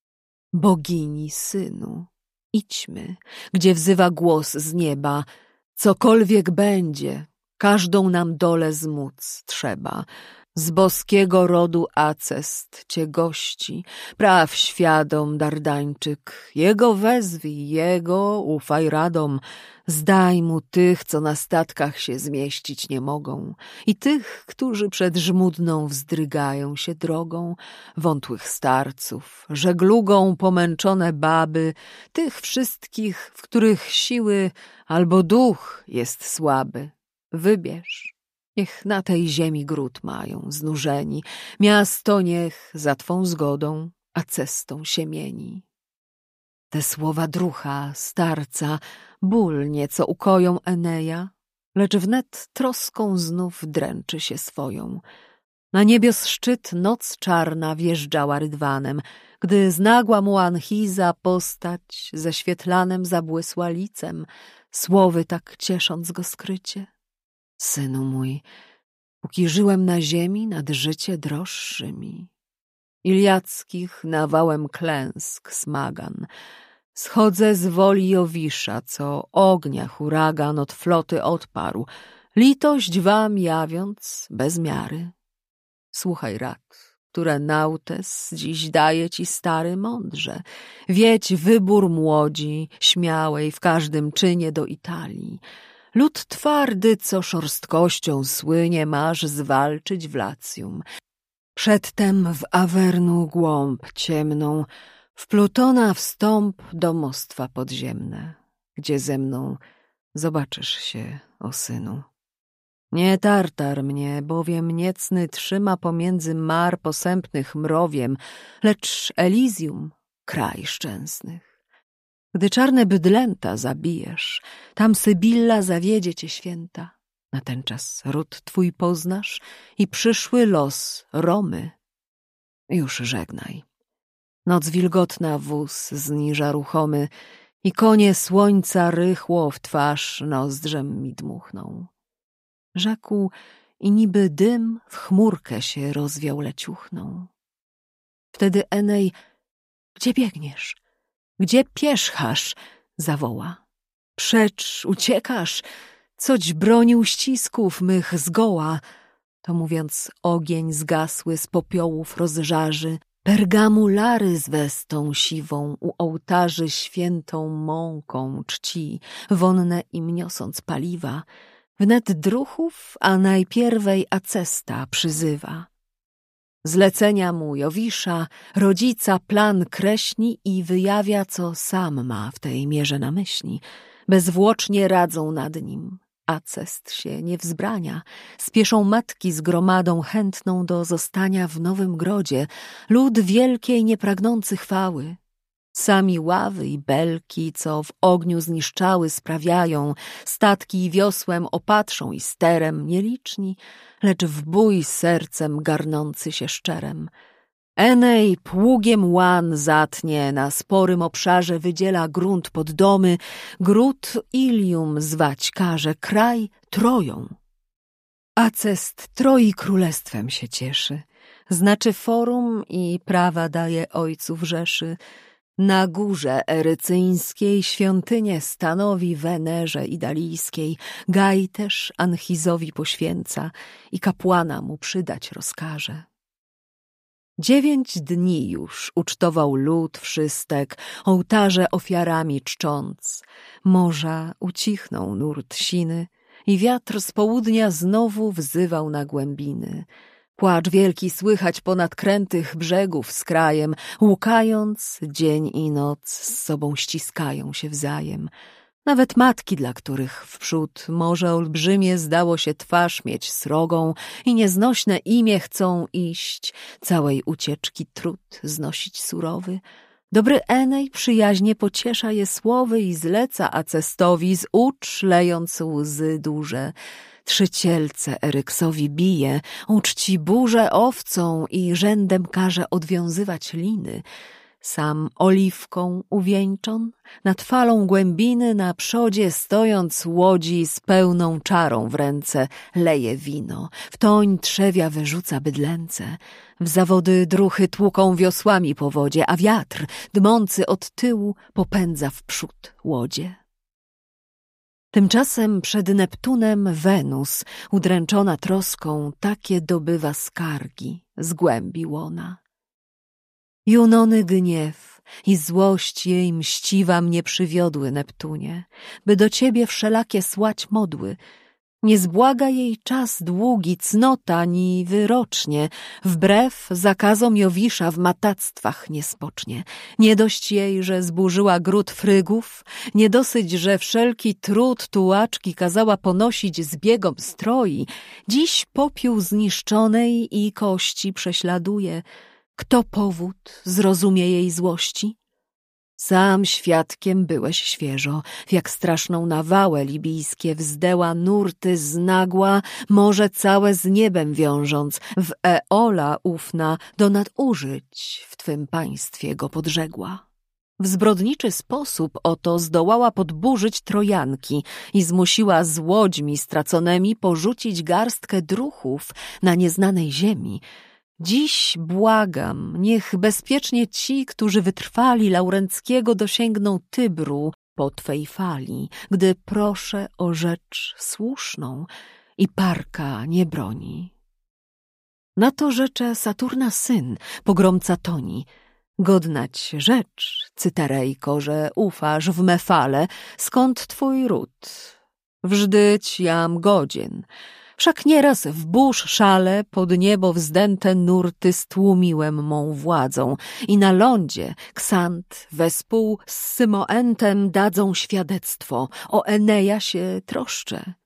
Bogini, synu, idźmy, gdzie wzywa głos z nieba, cokolwiek będzie, każdą nam dolę zmóc trzeba. Z boskiego rodu Acest cię gości, praw świadom Dardańczyk, jego wezwij, jego ufaj radom, zdaj mu tych, co na statkach się zmieścić nie mogą i tych, którzy przed żmudną wzdrygają się drogą, wątłych starców, żeglugą pomęczone baby, tych wszystkich, w których siły albo duch jest słaby. Wybierz. Niech na tej ziemi gród mają znużeni, miasto niech za twą zgodą Acestą się mieni. Te słowa drucha, starca, ból nieco ukoją Eneja, lecz wnet troską znów dręczy się swoją. Na niebios szczyt noc czarna wjeżdżała rydwanem, gdy znagła mu Anchiza postać ze świetlanem zabłysła licem, słowy tak ciesząc go skrycie. Synu mój, póki żyłem na ziemi, nad życie droższy mi. Iliackich nawałem klęsk smagan. Schodzę z woli Jowisza, co ognia huragan od floty odparł, litość wam jawiąc bez miary. Słuchaj rad, które Nautes dziś daje ci stary mądrze. Wiedź wybór młodzi, śmiałej w każdym czynie do Italii. Lud twardy, co szorstkością słynie, masz zwalczyć w Lacjum. Przedtem w Awernu głąb ciemną, w Plutona wstąp domostwa podziemne, gdzie ze mną zobaczysz się, o synu. Nie Tartar mnie, bowiem niecny trzyma pomiędzy mar posępnych mrowiem, lecz Elysium, kraj szczęsnych. Gdy czarne bydlęta zabijesz, tam Sybilla zawiedzie cię święta. Natenczas ród twój poznasz i przyszły los Romy. Już żegnaj. Noc wilgotna wóz zniża ruchomy i konie słońca rychło w twarz nozdrzem mi dmuchną. Rzekł i niby dym w chmurkę się rozwiał leciuchną. Wtedy Enej: gdzie biegniesz? Gdzie pierzchasz? Zawoła. Precz uciekasz, coć bronił ścisków mych zgoła. To mówiąc ogień zgasły z popiołów rozżarzy, Pergamu Lary z westą siwą u ołtarzy świętą mąką czci, wonne im niosąc paliwa, wnet druchów, a najpierwej Acesta przyzywa. Zlecenia mu Jowisza, rodzica plan kreśni i wyjawia, co sam ma w tej mierze na myśli. Bezwłocznie radzą nad nim. Acest się nie wzbrania. Spieszą matki z gromadą chętną do zostania w nowym grodzie, lud wielkiej niepragnący chwały. Sami ławy i belki, co w ogniu zniszczały, sprawiają, statki wiosłem opatrzą i sterem nieliczni, lecz w bój sercem garnący się szczerem. Enej pługiem łan zatnie, na sporym obszarze wydziela grunt pod domy, gród Ilium zwać każe, kraj Troją. Acest Troi królestwem się cieszy, znaczy forum i prawa daje ojców rzeszy. Na górze erycyńskiej świątynię stanowi Wenerze Idalijskiej, Gaj też Anchizowi poświęca i kapłana mu przydać rozkaże. Dziewięć dni już ucztował lud wszystek, ołtarze ofiarami czcząc. Morza ucichnął nurt siny i wiatr z południa znowu wzywał na głębiny. Płacz wielki słychać ponad krętych brzegów z krajem, łukając dzień i noc z sobą ściskają się wzajem. Nawet matki, dla których wprzód morze olbrzymie zdało się twarz mieć srogą i nieznośne imię chcą iść, całej ucieczki trud znosić surowy. Dobry Enej przyjaźnie pociesza je słowy i zleca Acestowi z ucz lejąc łzy duże. Trzycielce Eryksowi bije, uczci burzę owcą i rzędem każe odwiązywać liny. Sam oliwką uwieńczon, nad falą głębiny na przodzie stojąc łodzi z pełną czarą w ręce leje wino, w toń trzewia wyrzuca bydlęce. W zawody druchy tłuką wiosłami po wodzie, a wiatr, dmący od tyłu, popędza w przód łodzie. Tymczasem przed Neptunem Wenus, udręczona troską, takie dobywa skargi z głębi łona. Junony gniew i złość jej mściwa mnie przywiodły, Neptunie, by do ciebie wszelakie słać modły. Nie zbłaga jej czas długi, cnota ni wyrocznie, wbrew zakazom Jowisza w matactwach nie spocznie. Nie dość jej, że zburzyła gród Frygów, nie dosyć, że wszelki trud tułaczki kazała ponosić zbiegom stroi, dziś popiół zniszczonej i kości prześladuje. Kto powód zrozumie jej złości? Sam świadkiem byłeś świeżo, jak straszną nawałę libijskie wzdęła nurty znagła, morze całe z niebem wiążąc, w Eola ufna do nadużyć w twym państwie go podżegła. W zbrodniczy sposób oto zdołała podburzyć Trojanki i zmusiła z łodźmi straconymi porzucić garstkę druchów na nieznanej ziemi. Dziś błagam, niech bezpiecznie ci, którzy wytrwali Laurenckiego, dosięgną Tybru po twej fali, gdy proszę o rzecz słuszną i parka nie broni. Na to rzecze Saturna syn, pogromca Toni. Godnać rzecz, Cytarejko, że ufasz w me fale, skąd twój ród? Wżdyć jam godzien. Wszak nieraz w burz szale pod niebo wzdęte nurty stłumiłem mą władzą i na lądzie Ksant wespół z Symoentem dadzą świadectwo, o Eneja się troszczę.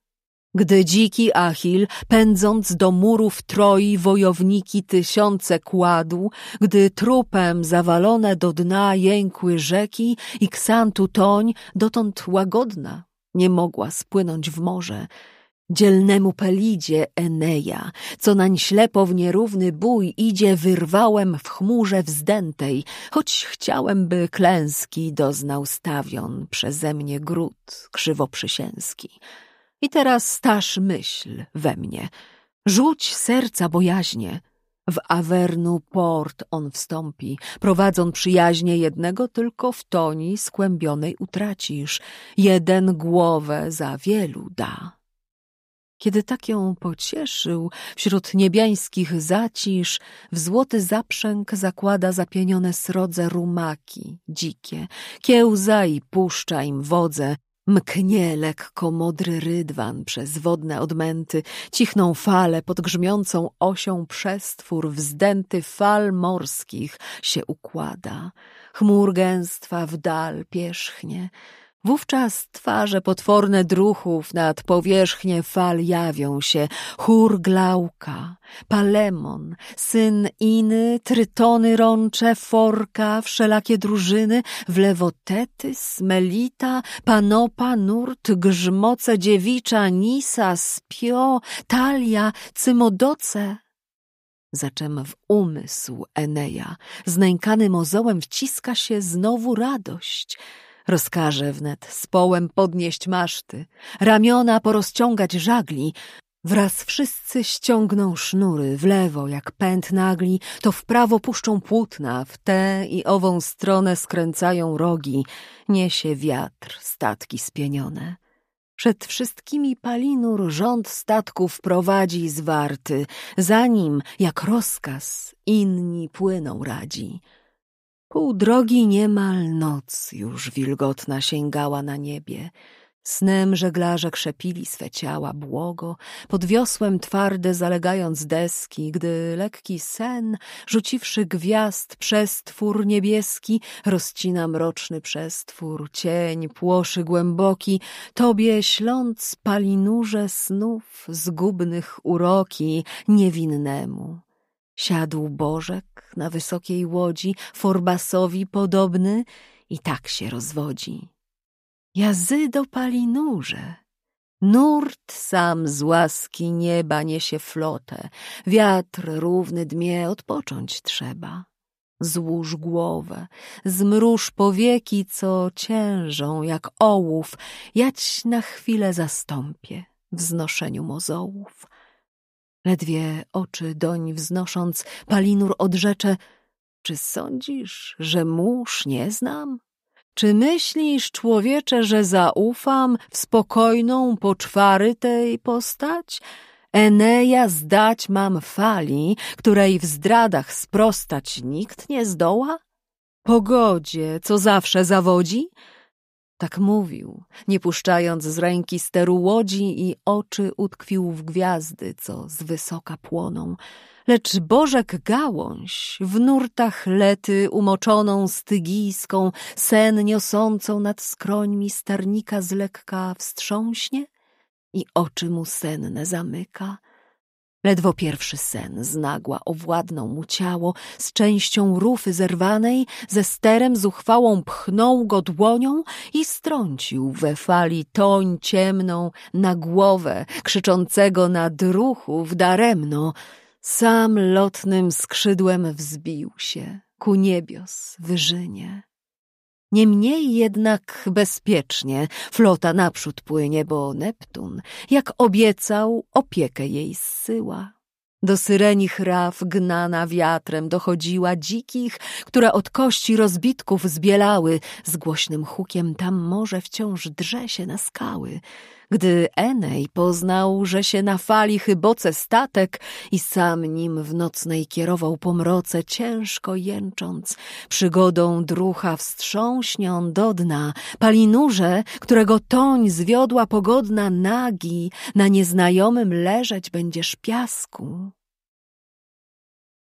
Gdy dziki Achil, pędząc do murów Troi wojowniki tysiące kładł, gdy trupem zawalone do dna jękły rzeki i Ksantu toń, dotąd łagodna, nie mogła spłynąć w morze, dzielnemu Pelidzie Eneja, co nań ślepo w nierówny bój idzie, wyrwałem w chmurze wzdętej, choć chciałem, by klęski doznał stawion przeze mnie gród krzywoprzysięski. I teraz staż myśl we mnie, rzuć serca bojaźnie. W Awernu port on wstąpi, prowadzą przyjaźnie jednego tylko w toni skłębionej utracisz, jeden głowę za wielu da. Kiedy tak ją pocieszył, wśród niebiańskich zacisz, w złoty zaprzęg zakłada zapienione srodze rumaki dzikie, kiełza i puszcza im wodze, mknie lekko modry rydwan przez wodne odmęty, cichną fale pod grzmiącą osią przestwór wzdęty fal morskich się układa, chmur gęstwa w dal pierzchnie. Wówczas twarze potworne druchów nad powierzchnię fal jawią się, chór Glauka, Palemon, syn Iny, Trytony rącze, Forka, wszelakie drużyny, w lewo Tetys, Melita, Panopa, Nurt, Grzmoce dziewicza, Nisa, Spio, Talia, Cymodoce. Zaczem w umysł Eneja, znękany mozołem, wciska się znowu radość. Rozkaże wnet z połem podnieść maszty, ramiona porozciągać żagli. Wraz wszyscy ściągną sznury w lewo jak pęd nagli, to w prawo puszczą płótna, w tę i ową stronę skręcają rogi. Niesie wiatr statki spienione. Przed wszystkimi Palinur rząd statków prowadzi zwarty, za nim, jak rozkaz, inni płyną radzi. Pół drogi niemal noc już wilgotna sięgała na niebie. Snem żeglarze krzepili swe ciała błogo, pod wiosłem twarde zalegając deski, gdy lekki sen, rzuciwszy gwiazd przestwór niebieski, rozcina mroczny przestwór, cień płoszy głęboki, tobie śląc Palinurze snów zgubnych uroki niewinnemu. Siadł Bożek na wysokiej łodzi, Forbasowi podobny, i tak się rozwodzi. Jazydo Palinurze, nurt sam z łaski nieba niesie flotę, wiatr równy dmie, odpocząć trzeba. Złóż głowę, zmruż powieki, co ciężą jak ołów, jać na chwilę zastąpię w znoszeniu mozołów. Ledwie oczy doń wznosząc, Palinur odrzecze: czy sądzisz, że mórz nie znam? Czy myślisz, człowiecze, że zaufam w spokojną poczwary tej postać? Eneja zdać mam fali, której w zdradach sprostać nikt nie zdoła? Pogodzie, co zawsze zawodzi? Tak mówił, nie puszczając z ręki steru łodzi, i oczy utkwił w gwiazdy, co z wysoka płoną. Lecz Bożek gałąź, w nurtach lety umoczoną stygijską, sen niosącą nad skrońmi sternika z lekka wstrząśnie i oczy mu senne zamyka. Ledwo pierwszy sen znagła owładnął mu ciało, z częścią rufy zerwanej, ze sterem zuchwałą pchnął go dłonią i strącił we fali toń ciemną na głowę, krzyczącego na druchów daremno. Sam lotnym skrzydłem wzbił się ku niebios wyżynie. Niemniej jednak bezpiecznie flota naprzód płynie, bo Neptun, jak obiecał, opiekę jej zsyła. Do syrenich raf gnana wiatrem dochodziła dzikich, które od kości rozbitków zbielały, z głośnym hukiem tam morze wciąż drze się na skały. Gdy Enej poznał, że się na fali chyboce statek i sam nim w nocnej kierował po mroce, ciężko jęcząc, przygodą drucha wstrząśnią do dna, Palinurze, którego toń zwiodła pogodna nagi, na nieznajomym leżeć będziesz piasku.